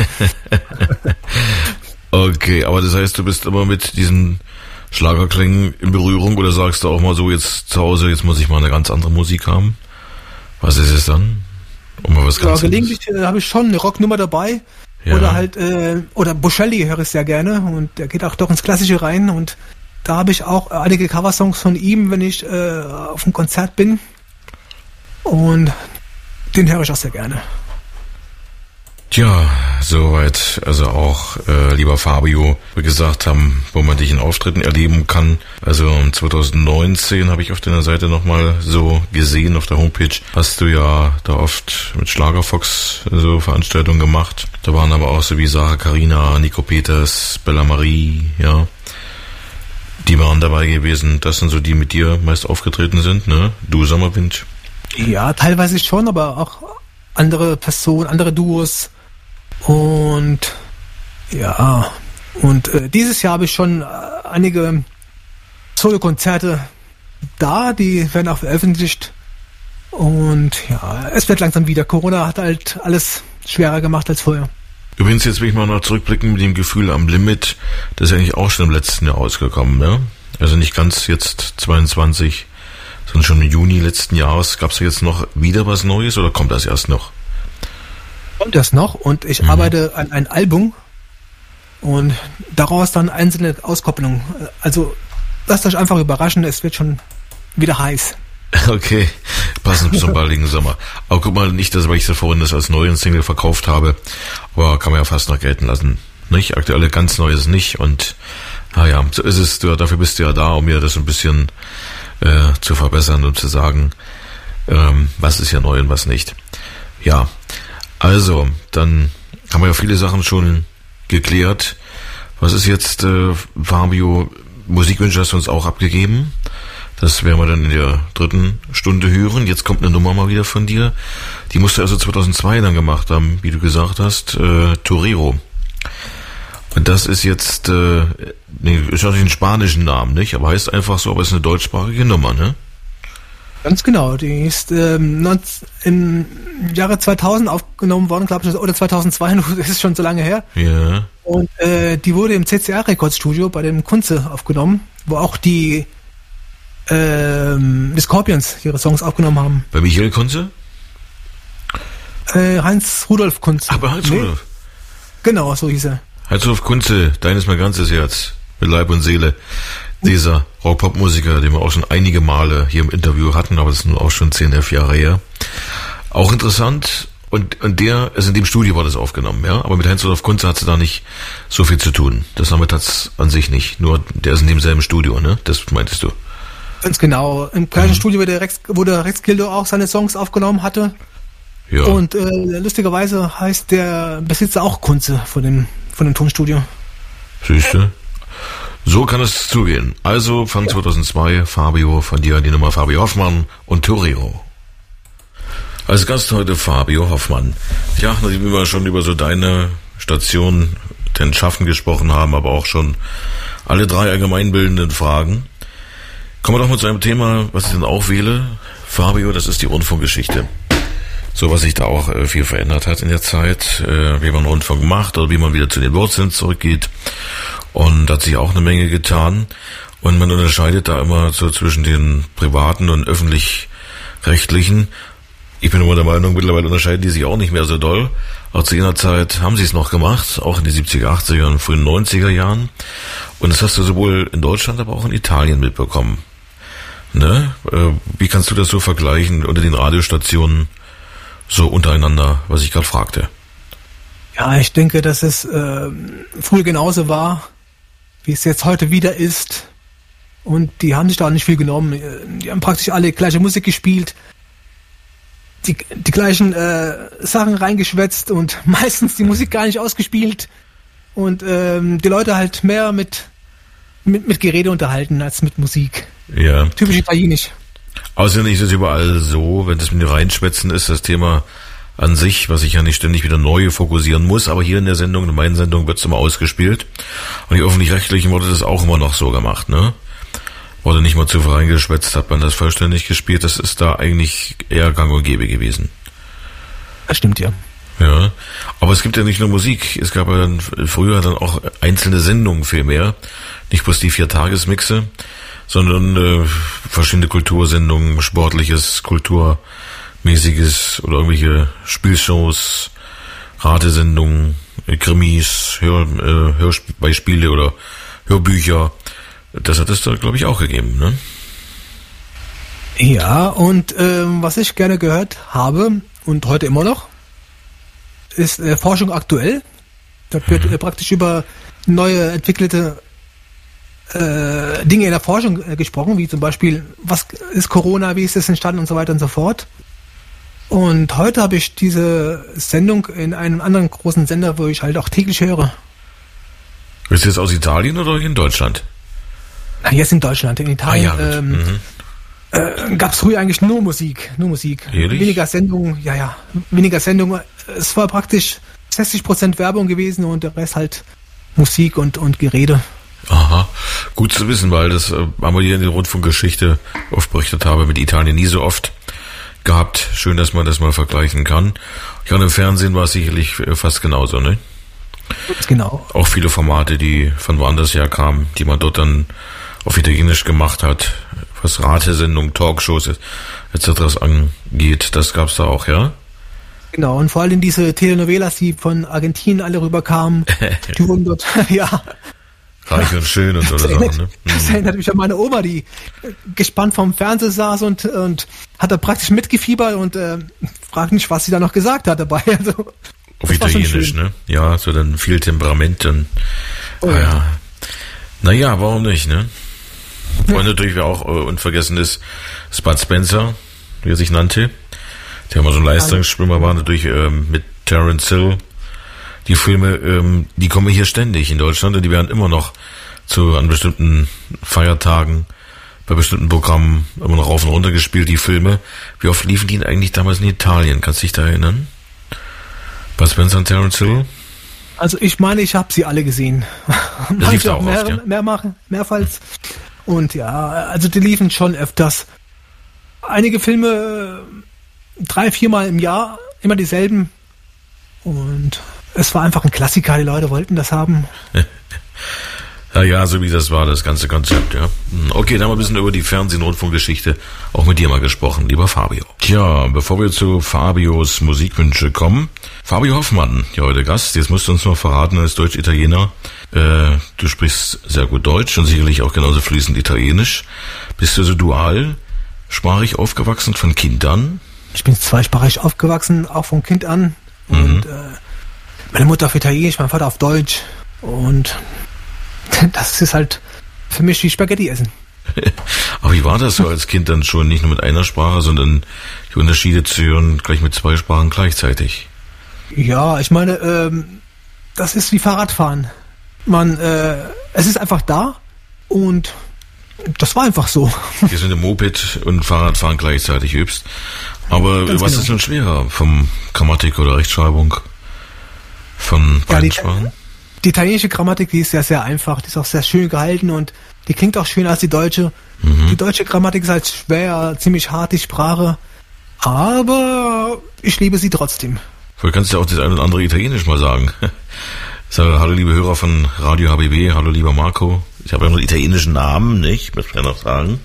B: Okay, aber das heißt, du bist immer mit diesen Schlagerklängen in Berührung oder sagst du auch mal so, jetzt zu Hause, jetzt muss ich mal eine ganz andere Musik haben? Was ist es dann? Um mal was
A: ja,
B: ganz
A: gelegentlich äh, habe ich schon eine Rocknummer dabei. Ja. Oder halt, äh, oder Bocelli höre ich sehr gerne und der geht auch doch ins Klassische rein und da habe ich auch einige Coversongs von ihm, wenn ich äh, auf einem Konzert bin und den höre ich auch sehr gerne.
B: Tja, soweit, also auch, äh, lieber Fabio, wir gesagt haben, wo man dich in Auftritten erleben kann. Also zwanzig neunzehn habe ich auf deiner Seite nochmal so gesehen, auf der Homepage hast du ja da oft mit Schlagerfox so Veranstaltungen gemacht. Da waren aber auch so wie Sarah Carina, Nico Peters, Bella Marie, ja. Die waren dabei gewesen. Das sind so die mit dir meist aufgetreten sind, ne? Du Sommerwind.
A: Ja, teilweise schon, aber auch andere Personen, andere Duos. Und ja, und äh, dieses Jahr habe ich schon äh, einige Solo-Konzerte da, die werden auch veröffentlicht. Und ja, es wird langsam wieder. Corona hat halt alles schwerer gemacht als vorher.
B: Übrigens, jetzt will ich mal noch zurückblicken mit dem Gefühl am Limit. Das ist eigentlich auch schon im letzten Jahr ausgekommen, ne? Also nicht ganz jetzt zweiundzwanzig, sondern schon im Juni letzten Jahres. Gab es jetzt noch wieder was Neues oder kommt das erst noch?
A: Kommt das noch und ich mhm. arbeite an ein Album und daraus dann einzelne Auskopplungen. Also lasst euch einfach überraschen, es wird schon wieder heiß.
B: Okay, passend zum baldigen Sommer. Aber guck mal, nicht, dass weil ich das vorhin das als neuen Single verkauft habe, aber kann man ja fast noch gelten lassen. Nicht? Aktuelle ganz Neues nicht und naja, so ist es. Du, dafür bist du ja da, um mir das ein bisschen äh, zu verbessern und zu sagen, ähm, was ist ja neu und was nicht. Ja. Also, dann haben wir ja viele Sachen schon geklärt. Was ist jetzt, äh, Fabio, Musikwünsche hast du uns auch abgegeben. Das werden wir dann in der dritten Stunde hören. Jetzt kommt eine Nummer mal wieder von dir. Die musst du also zweitausendzwei dann gemacht haben, wie du gesagt hast, äh, Torero. Und das ist jetzt, äh, nee, ist natürlich einen spanischen Namen, nicht? Aber heißt einfach so, aber ist eine deutschsprachige Nummer, ne?
A: Ganz genau, die ist ähm, im Jahre zweitausend aufgenommen worden, glaube ich, oder zweitausendzwei, das ist schon so lange her.
B: Ja.
A: Und äh, die wurde im C C R Records Studio bei dem Kunze aufgenommen, wo auch die, ähm, die Scorpions ihre Songs aufgenommen haben.
B: Bei Michael Kunze?
A: Äh, Heinz Rudolf Kunze.
B: Aber Heinz
A: nee.
B: Rudolf?
A: Genau, so hieß er.
B: Heinz Rudolf Kunze, dein ist mein ganzes Herz, mit Leib und Seele. Dieser Rock-Pop-Musiker, den wir auch schon einige Male hier im Interview hatten, aber das ist nun auch schon zehn, elf Jahre her. Auch interessant. Und, und der, also in dem Studio war das aufgenommen, ja. Aber mit Heinz-Rudolf Kunze hat sie da nicht so viel zu tun. Das damit hat's an sich nicht. Nur der ist in demselben Studio, ne? Das meintest du.
A: Ganz genau. Im gleichen mhm. Studio, wo der Rex, wo der Rex Gildo auch seine Songs aufgenommen hatte.
B: Ja.
A: Und äh, lustigerweise heißt der Besitzer auch Kunze von dem, von dem Tonstudio.
B: Siehste? So kann es zugehen. Also von zweitausendzwei, Fabio, von dir die Nummer Fabio Hoffmann und Torero. Als Gast heute Fabio Hoffmann. Ja, nachdem wir schon über so deine Station, den Schaffen gesprochen haben, aber auch schon alle drei allgemeinbildenden Fragen, kommen wir doch mal zu einem Thema, was ich dann auch wähle. Fabio, das ist die Rundfunkgeschichte. So, was sich da auch äh, viel verändert hat in der Zeit, äh, wie man Rundfunk macht oder wie man wieder zu den Wurzeln zurückgeht. Und da hat sich auch eine Menge getan. Und man unterscheidet da immer so zwischen den privaten und öffentlich-rechtlichen. Ich bin immer der Meinung, mittlerweile unterscheiden die sich auch nicht mehr so doll. Auch zu jener Zeit haben sie es noch gemacht, auch in den siebziger, achtziger und frühen neunziger Jahren. Und das hast du sowohl in Deutschland, aber auch in Italien mitbekommen. Ne? Äh, wie kannst du das so vergleichen unter den Radiostationen so untereinander, was ich gerade fragte?
A: Ja, ich denke, dass es äh, früher genauso war, wie es jetzt heute wieder ist. Und die haben sich da auch nicht viel genommen. Die haben praktisch alle gleiche Musik gespielt. die, die gleichen äh, Sachen reingeschwätzt und meistens die Musik gar nicht ausgespielt und ähm, die Leute halt mehr mit, mit, mit Gerede unterhalten als mit Musik.
B: Ja.
A: Typisch italienisch.
B: Außerdem ist es überall so, wenn das mit dem Reinschwätzen ist, das Thema an sich, was ich ja nicht ständig wieder neu fokussieren muss, aber hier in der Sendung, in meinen Sendungen wird es immer ausgespielt. Und die Öffentlich-Rechtlichen wurde das auch immer noch so gemacht, ne? Wurde nicht mal zu viel reingeschwätzt, hat man das vollständig gespielt, das ist da eigentlich eher gang und gäbe gewesen.
A: Das stimmt, ja.
B: Ja, aber es gibt ja nicht nur Musik, es gab ja dann früher dann auch einzelne Sendungen viel mehr, nicht bloß die Vier-Tages-Mixe, sondern äh, verschiedene Kultursendungen, sportliches, kulturmäßiges oder irgendwelche Spielshows, Ratesendungen, äh, Krimis, Hör, äh, Hörbeispiele oder Hörbücher. Das hat es da, glaube ich, auch gegeben, ne?
A: Ja, und ähm, was ich gerne gehört habe und heute immer noch, ist äh, Forschung aktuell. Da wird äh, praktisch über neue entwickelte äh, Dinge in der Forschung äh, gesprochen, wie zum Beispiel, was ist Corona, wie ist das entstanden und so weiter und so fort. Und heute habe ich diese Sendung in einem anderen großen Sender, wo ich halt auch täglich höre.
B: Ist das aus Italien oder in Deutschland?
A: Na, jetzt in Deutschland. In Italien
B: ah, ja,
A: ähm,
B: mhm.
A: äh, gab es früher eigentlich nur Musik. Nur Musik.
B: Ehrlich?
A: Weniger Sendungen, ja, ja. Weniger Sendungen. Es war praktisch sechzig Prozent Werbung gewesen und der Rest halt Musik und, und Gerede.
B: Aha, gut zu wissen, weil das äh, haben wir hier in der Rundfunkgeschichte oft berichtet habe, mit Italien nie so oft gehabt. Schön, dass man das mal vergleichen kann. Ja, und im Fernsehen war es sicherlich äh, fast genauso, ne?
A: Genau.
B: Auch viele Formate, die von woanders her kamen, die man dort dann auf Italienisch gemacht hat, was Ratesendungen, Talkshows et cetera angeht, das gab's da auch, ja?
A: Genau, und vor allem diese Telenovelas, die von Argentinien alle rüberkamen, die wurden dort, ja.
B: Reich und schön und so.
A: Das,
B: das,
A: erinnert,
B: auch, ne?
A: das erinnert mich an meine Oma, die gespannt vorm Fernseher saß und, und hat da praktisch mitgefiebert und äh, fragt nicht, was sie da noch gesagt hat dabei. Also,
B: auf Italienisch, ne? Ja, so dann viel Temperament und oh, ja. ja. Naja, warum nicht, ne? Ja. Und natürlich, wer auch äh, unvergessen ist, ist Bud Spencer, wie er sich nannte. Der immer so ein Leistungsschwimmer war, natürlich ähm, mit Terence Hill. Die Filme, ähm, die kommen hier ständig in Deutschland und die werden immer noch zu an bestimmten Feiertagen, bei bestimmten Programmen immer noch rauf und runter gespielt, die Filme. Wie oft liefen die eigentlich damals in Italien? Kannst du dich da erinnern? Bud Spencer und Terence Hill?
A: Also ich meine, ich habe sie alle gesehen.
B: Das lief auch
A: mehr,
B: oft, ja?
A: mehr machen, mehrfalls. Und ja, also die liefen schon öfters. Einige Filme drei, viermal im Jahr, immer dieselben. Und es war einfach ein Klassiker, die Leute wollten das haben.
B: Ja, ja, so wie das war, das ganze Konzept, ja. Okay, dann haben wir ein bisschen über die Fernseh- und Rundfunkgeschichte auch mit dir mal gesprochen, lieber Fabio. Tja, bevor wir zu Fabios Musikwünsche kommen, Fabio Hoffmann, ja heute Gast, jetzt musst du uns noch verraten, als Deutsch-Italiener, äh, du sprichst sehr gut Deutsch und sicherlich auch genauso fließend Italienisch. Bist du so dualsprachig aufgewachsen von Kind an?
A: Ich bin zweisprachig aufgewachsen, auch von Kind an.
B: Mhm.
A: Und äh, meine Mutter auf Italienisch, mein Vater auf Deutsch. Und das ist halt für mich wie Spaghetti essen.
B: Aber wie war das so als Kind dann schon, nicht nur mit einer Sprache, sondern die Unterschiede zu hören, gleich mit zwei Sprachen gleichzeitig?
A: Ja, ich meine, ähm, das ist wie Fahrradfahren. Man, äh, es ist einfach da und das war einfach so.
B: Hier sind Moped und Fahrradfahren gleichzeitig übst. Aber
A: Ganz
B: was
A: genau.
B: ist denn schwerer? Vom Grammatik oder Rechtschreibung? Von beiden
A: Ja, die,
B: Sprachen?
A: Die italienische Grammatik, die ist sehr, sehr einfach. Die ist auch sehr schön gehalten und die klingt auch schöner als die deutsche.
B: Mhm.
A: Die deutsche Grammatik ist halt schwer, ziemlich hart, die Sprache. Aber ich liebe sie trotzdem.
B: Vielleicht kannst du auch das eine oder andere Italienisch mal sagen. Sag, hallo liebe Hörer von Radio H B B, hallo lieber Marco. Ich habe ja noch einen italienischen Namen, nicht? Muss man ja noch sagen.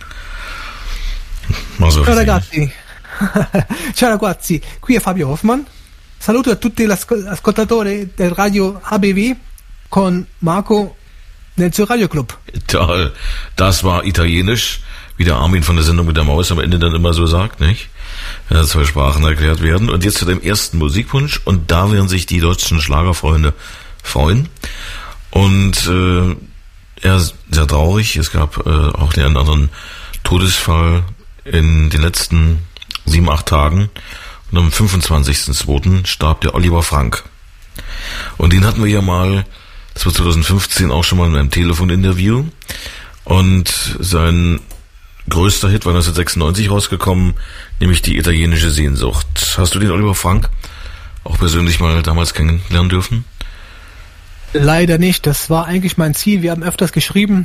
B: Mal so
A: Ciao ragazzi. Ciao ragazzi, qui è Fabio Hoffmann. Saluto a tutti gli ascoltatori del Radio H B B con Marco nel suo Radio Club.
B: Toll. Das war Italienisch, wie der Armin von der Sendung mit der Maus am Ende dann immer so sagt, nicht? Wenn da zwei Sprachen erklärt werden. Und jetzt zu dem ersten Musikwunsch. Und da werden sich die deutschen Schlagerfreunde freuen. Und äh, er ist sehr traurig. Es gab äh, auch den anderen Todesfall in den letzten sieben, acht Tagen. Und am fünfundzwanzigsten zweiten starb der Oliver Frank. Und den hatten wir ja mal, das war zwanzig fünfzehn auch schon mal in einem Telefoninterview. Und sein größter Hit war neunzehnhundertsechsundneunzig rausgekommen, nämlich die italienische Sehnsucht. Hast du den Oliver Frank auch persönlich mal damals kennenlernen dürfen?
A: Leider nicht, das war eigentlich mein Ziel. Wir haben öfters geschrieben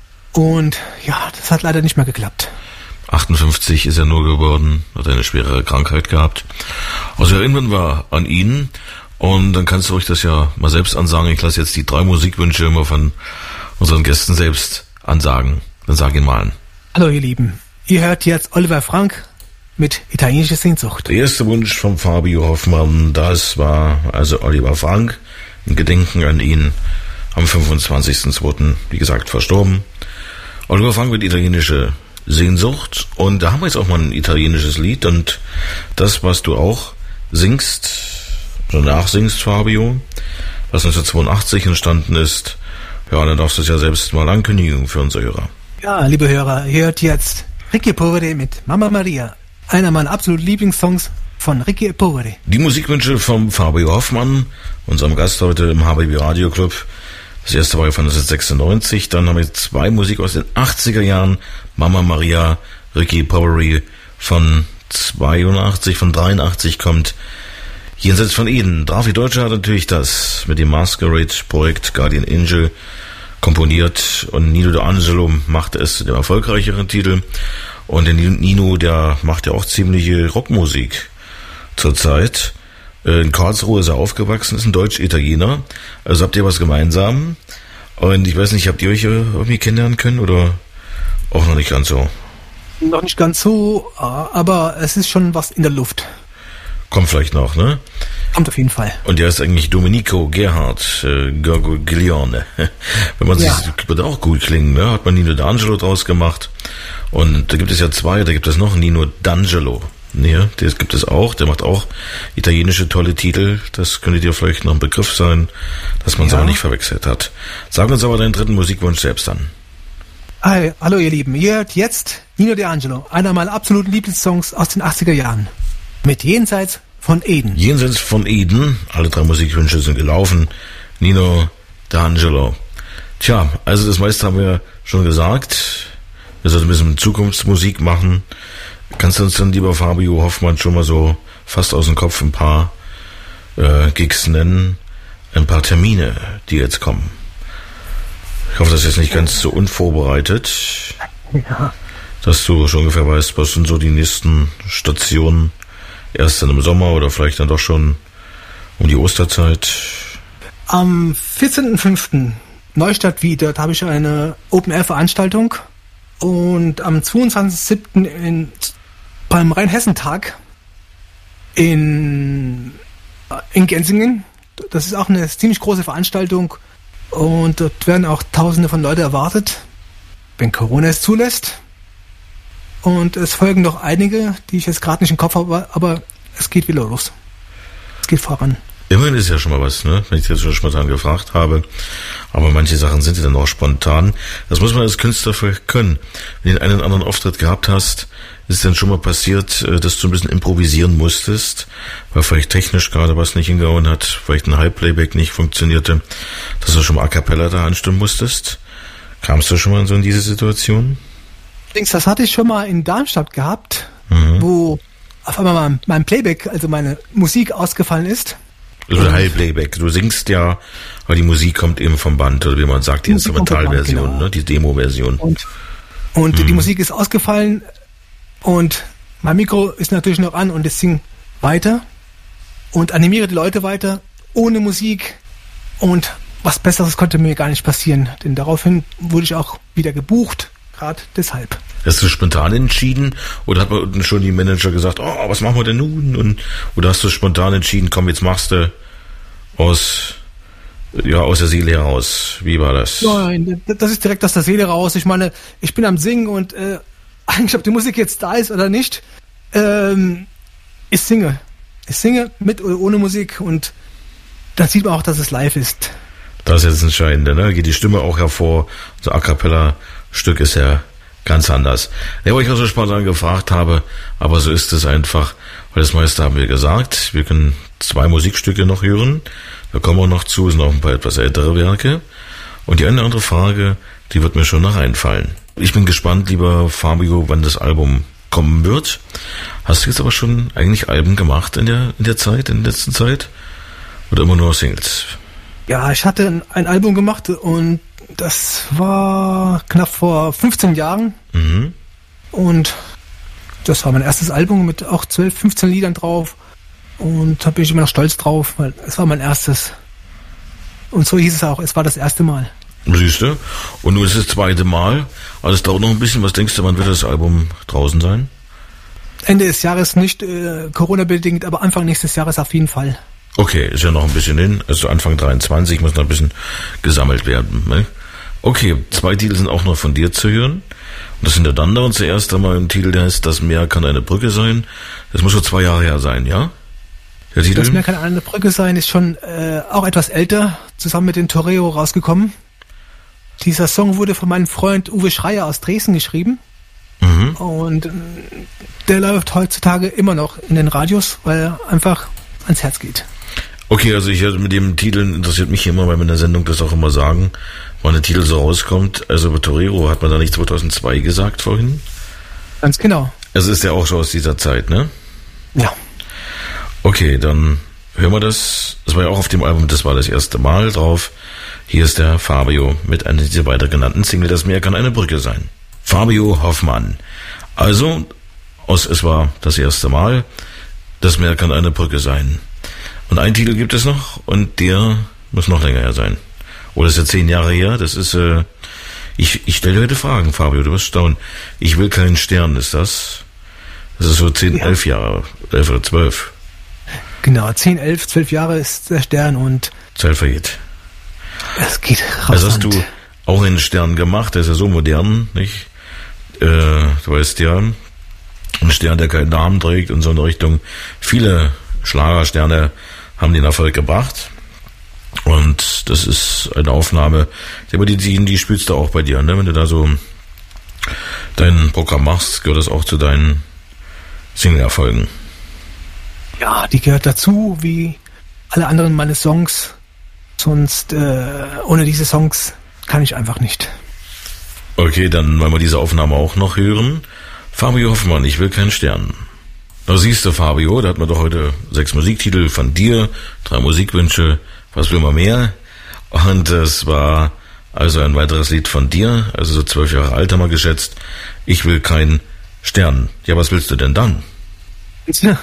A: und ja, das hat leider nicht mehr geklappt.
B: achtundfünfzig ist er nur geworden, hat eine schwere Krankheit gehabt. Also erinnern wir an ihn und dann kannst du euch das ja mal selbst ansagen. Ich lasse jetzt die drei Musikwünsche immer von unseren Gästen selbst ansagen. Dann sag ihn mal an.
A: Hallo ihr Lieben, ihr hört jetzt Oliver Frank mit italienischer Sehnsucht.
B: Der erste Wunsch von Fabio Hoffmann, das war also Oliver Frank, im Gedenken an ihn am fünfundzwanzigsten zweiten wie gesagt verstorben. Oliver Frank mit italienische Sehnsucht und da haben wir jetzt auch mal ein italienisches Lied und das, was du auch singst oder nachsingst, Fabio, was neunzehnhundertzweiundachtzig entstanden ist, ja, dann darfst du es ja selbst mal ankündigen für unsere Hörer.
A: Ja, liebe Hörer, ihr hört jetzt Ricky Poveri mit Mama Maria, einer meiner absoluten Lieblingssongs von Ricky Poveri.
B: Die Musikwünsche vom Fabio Hoffmann, unserem Gast heute im H B B Radio Club. Das erste war von neunzehnhundertsechsundneunzig, dann haben wir zwei Musik aus den achtziger Jahren, Mama Maria, Ricky Poveri von zweiundachtzig, von dreiundachtzig kommt Jenseits von Eden. Drafi Deutscher hat natürlich das mit dem Masquerade-Projekt Guardian Angel komponiert und Nino D'Angelo machte es zu dem erfolgreicheren Titel und der Nino, der macht ja auch ziemliche Rockmusik zurzeit. In Karlsruhe ist er aufgewachsen, ist ein Deutsch-Italiener, also habt ihr was gemeinsam und ich weiß nicht, habt ihr euch irgendwie kennenlernen können oder auch noch nicht ganz so?
A: Noch nicht ganz so, aber es ist schon was in der Luft.
B: Kommt vielleicht noch, ne?
A: Kommt auf jeden Fall.
B: Und der ist eigentlich Domenico Gerhardt äh, Gargiglione. Wenn man
A: ja.
B: sich, würde auch gut klingen, ne? Hat man Nino D'Angelo draus gemacht. Und da gibt es ja zwei, da gibt es noch Nino D'Angelo. Ne, das gibt es auch, der macht auch italienische tolle Titel. Das könnte dir vielleicht noch ein Begriff sein, dass man es ja. aber nicht verwechselt hat. Sag uns aber deinen dritten Musikwunsch selbst an.
A: Hi, hallo ihr Lieben, ihr hört jetzt Nino D'Angelo, einer meiner absoluten Lieblingssongs aus den achtziger Jahren. Mit Jenseits von Eden.
B: Jenseits von Eden, alle drei Musikwünsche sind gelaufen. Nino D'Angelo. Tja, also das meiste haben wir schon gesagt. Wir sollten ein bisschen Zukunftsmusik machen. Kannst du uns dann, lieber Fabio Hoffmann, schon mal so fast aus dem Kopf ein paar äh, Gigs nennen, ein paar Termine, die jetzt kommen? Ich hoffe, das ist jetzt nicht ganz so unvorbereitet,
A: ja. Dass
B: du schon ungefähr weißt, was sind so die nächsten Stationen, erst dann im Sommer oder vielleicht dann doch schon um die Osterzeit.
A: Am vierzehnten fünften Neustadt wieder, da habe ich eine Open-Air-Veranstaltung und am zweiundzwanzigsten siebten in beim Rheinhessentag in, in Gensingen. Das ist auch eine ziemlich große Veranstaltung und dort werden auch Tausende von Leuten erwartet, wenn Corona es zulässt. Und es folgen noch einige, die ich jetzt gerade nicht im Kopf habe, aber es geht wieder los. Es geht voran.
B: Immerhin ist ja schon mal was, ne? Wenn ich jetzt schon spontan gefragt habe. Aber manche Sachen sind ja dann auch spontan. Das muss man als Künstler vielleicht können. Wenn du einen oder anderen Auftritt gehabt hast, ist es dann schon mal passiert, dass du ein bisschen improvisieren musstest, weil vielleicht technisch gerade was nicht hingehauen hat, vielleicht ein Halbplayback nicht funktionierte, dass du schon mal A Cappella da anstimmen musstest. Kamst du schon mal in so in diese Situation?
A: Das hatte ich schon mal in Darmstadt gehabt, mhm. wo auf einmal mein, mein Playback, also meine Musik ausgefallen ist.
B: Also Halbplayback. Du singst ja, aber die Musik kommt eben vom Band, oder wie man sagt, die Instrumentalversion, genau. Ne? Die Demo-Version.
A: Und, und mhm. die Musik ist ausgefallen und mein Mikro ist natürlich noch an und es singt weiter und animiere die Leute weiter ohne Musik und was Besseres konnte mir gar nicht passieren, denn daraufhin wurde ich auch wieder gebucht, gerade deshalb.
B: Hast du spontan entschieden oder hat man schon die Manager gesagt, oh, was machen wir denn nun? Und, oder hast du spontan entschieden, komm, jetzt machst du aus, ja, aus der Seele heraus? Wie war das?
A: Nein, das ist direkt aus der Seele raus. Ich meine, ich bin am Singen und äh, eigentlich, ob die Musik jetzt da ist oder nicht, ähm, ich singe. Ich singe mit oder ohne Musik und dann sieht man auch, dass es live ist.
B: Das ist jetzt das Entscheidende, ne? Geht die Stimme auch hervor. So A Cappella-Stück ist ja ganz anders. Ja, weil ich auch so spontan gefragt habe, aber so ist es einfach, weil das meiste haben wir gesagt. Wir können zwei Musikstücke noch hören, da kommen wir noch zu, sind auch ein paar etwas ältere Werke. Und die eine oder andere Frage, die wird mir schon noch einfallen. Ich bin gespannt, lieber Fabio, wann das Album kommen wird. Hast du jetzt aber schon eigentlich Alben gemacht in der, in der Zeit, in der letzten Zeit? Oder immer nur Singles?
A: Ja, ich hatte ein, ein Album gemacht und das war knapp vor fünfzehn Jahren.
B: Mhm.
A: Und das war mein erstes Album mit auch zwölf, fünfzehn Liedern drauf. Und da bin ich immer noch stolz drauf, weil es war mein erstes. Und so hieß es auch, es war das erste Mal.
B: Siehst du? Und nun ist es das zweite Mal. Also es dauert noch ein bisschen. Was denkst du, wann wird das Album draußen sein?
A: Ende des Jahres nicht, äh, Corona-bedingt, aber Anfang nächstes Jahres auf jeden Fall.
B: Okay, ist ja noch ein bisschen hin. Also Anfang dreiundzwanzig muss noch ein bisschen gesammelt werden. Ne? Okay, zwei Titel sind auch noch von dir zu hören. Und das sind der Dander und zuerst einmal ein Titel, der heißt Das Meer kann eine Brücke sein. Das muss schon zwei Jahre her sein, ja? Der Titel?
A: Das Meer kann eine Brücke sein, ist schon äh, auch etwas älter, zusammen mit den Toreo rausgekommen. Dieser Song wurde von meinem Freund Uwe Schreier aus Dresden geschrieben.
B: Mhm.
A: Und äh, der läuft heutzutage immer noch in den Radios, weil er einfach ans Herz geht.
B: Okay, also ich mit dem Titel interessiert mich immer, weil wir in der Sendung das auch immer sagen, wann der Titel so rauskommt. Also bei Torero hat man da nicht zweitausendzwei gesagt vorhin?
A: Ganz genau.
B: Es ist ja auch schon aus dieser Zeit, ne?
A: Ja.
B: Okay, dann hören wir das. Das war ja auch auf dem Album, das war das erste Mal drauf. Hier ist der Fabio mit einer dieser weiter genannten Single, Das Meer kann eine Brücke sein. Fabio Hoffmann. Also, aus Es war das erste Mal, Das Meer kann eine Brücke sein. Und einen Titel gibt es noch und der muss noch länger her sein. Oder ist ja zehn Jahre her, das ist, äh, ich, ich stelle heute Fragen, Fabio, du wirst staunen. Ich will keinen Stern, ist das? Das ist so zehn, ja. elf Jahre, elf oder zwölf.
A: Genau, zehn, elf, zwölf Jahre ist der Stern und
B: Zeit vergeht.
A: Es geht raus.
B: Also hast du auch einen Stern gemacht, der ist ja so modern, nicht? Äh, du weißt ja, ein Stern, der keinen Namen trägt und so in Richtung. Viele Schlagersterne haben den Erfolg gebracht. Und das ist eine Aufnahme, aber die, die, die spielst du auch bei dir, ne? Wenn du da so dein Programm machst, gehört das auch zu deinen Single-Erfolgen.
A: Ja, die gehört dazu, wie alle anderen meine Songs. Sonst, äh, ohne diese Songs kann ich einfach nicht.
B: Okay, dann wollen wir diese Aufnahme auch noch hören. Fabio Hoffmann, ich will keinen Stern. Da siehst du, Fabio, da hat man doch heute sechs Musiktitel von dir, drei Musikwünsche, was will man mehr? Und es war also ein weiteres Lied von dir, also so zwölf Jahre alt haben wir geschätzt. Ich will keinen Stern. Ja, was willst du denn dann?
A: Ja.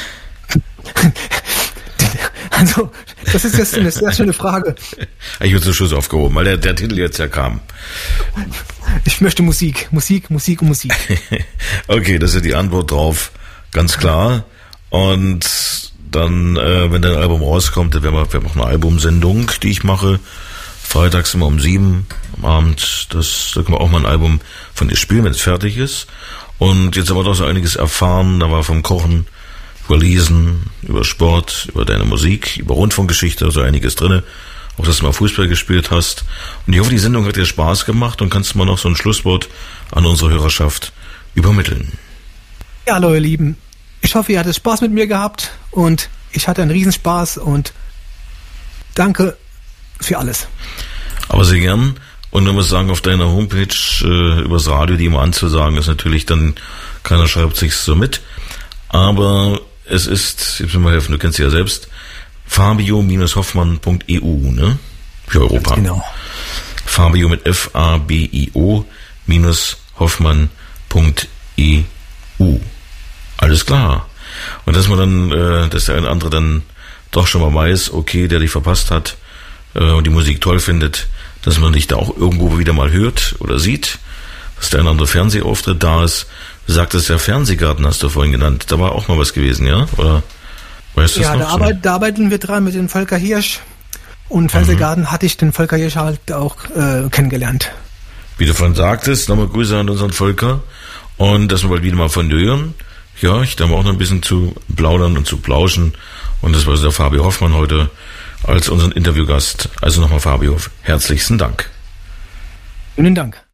A: Also, das ist jetzt eine sehr schöne Frage.
B: Ich würde zum Schluss aufgehoben, weil der, der Titel jetzt ja kam.
A: Ich möchte Musik, Musik, Musik und Musik.
B: Okay, das ist die Antwort drauf, ganz klar. Und dann, äh, wenn dein Album rauskommt, dann werden wir, wir machen eine Albumsendung, die ich mache. Freitags immer um sieben am Abend. Das, da können wir auch mal ein Album von dir spielen, wenn es fertig ist. Und jetzt haben wir doch so einiges erfahren. Da war vom Kochen, über Lesen, über Sport, über deine Musik, über Rundfunkgeschichte, so einiges drinne. Auch, dass du mal Fußball gespielt hast. Und ich hoffe, die Sendung hat dir Spaß gemacht und kannst mal noch so ein Schlusswort an unsere Hörerschaft übermitteln.
A: Ja, hallo ihr Lieben. Ich hoffe, ihr hattet Spaß mit mir gehabt und ich hatte einen Riesenspaß und danke für alles.
B: Aber sehr gern. Und wenn wir sagen, auf deiner Homepage äh, übers Radio, die immer anzusagen, ist natürlich dann, keiner schreibt sich's so mit. Aber es ist, ich will mal helfen, du kennst sie ja selbst, fabio Hoffmann Punkt e u, ne? Für Europa.
A: Ganz genau.
B: Fabio mit F A B I O minus Hoffmann Punkt e u. Alles klar. Und dass man dann, äh, dass der eine andere dann doch schon mal weiß, okay, der dich verpasst hat äh, und die Musik toll findet, dass man dich da auch irgendwo wieder mal hört oder sieht, dass der eine andere Fernsehauftritt da ist. Du sagtest ja, Fernsehgarten hast du vorhin genannt. Da war auch mal was gewesen, ja? Oder weißt du das
A: ja,
B: noch?
A: Da, arbeit, da arbeiten wir dran mit dem Volker Hirsch. Und Fernsehgarten mhm. hatte ich den Volker Hirsch halt auch äh, kennengelernt.
B: Wie du vorhin sagtest, nochmal Grüße an unseren Volker. Und dass wir bald wieder mal von dir hören. Ja, ich darf auch noch ein bisschen zu plaudern und zu plauschen. Und das war der Fabio Hoffmann heute als unseren Interviewgast. Also nochmal Fabio, herzlichsten Dank.
A: Vielen Dank.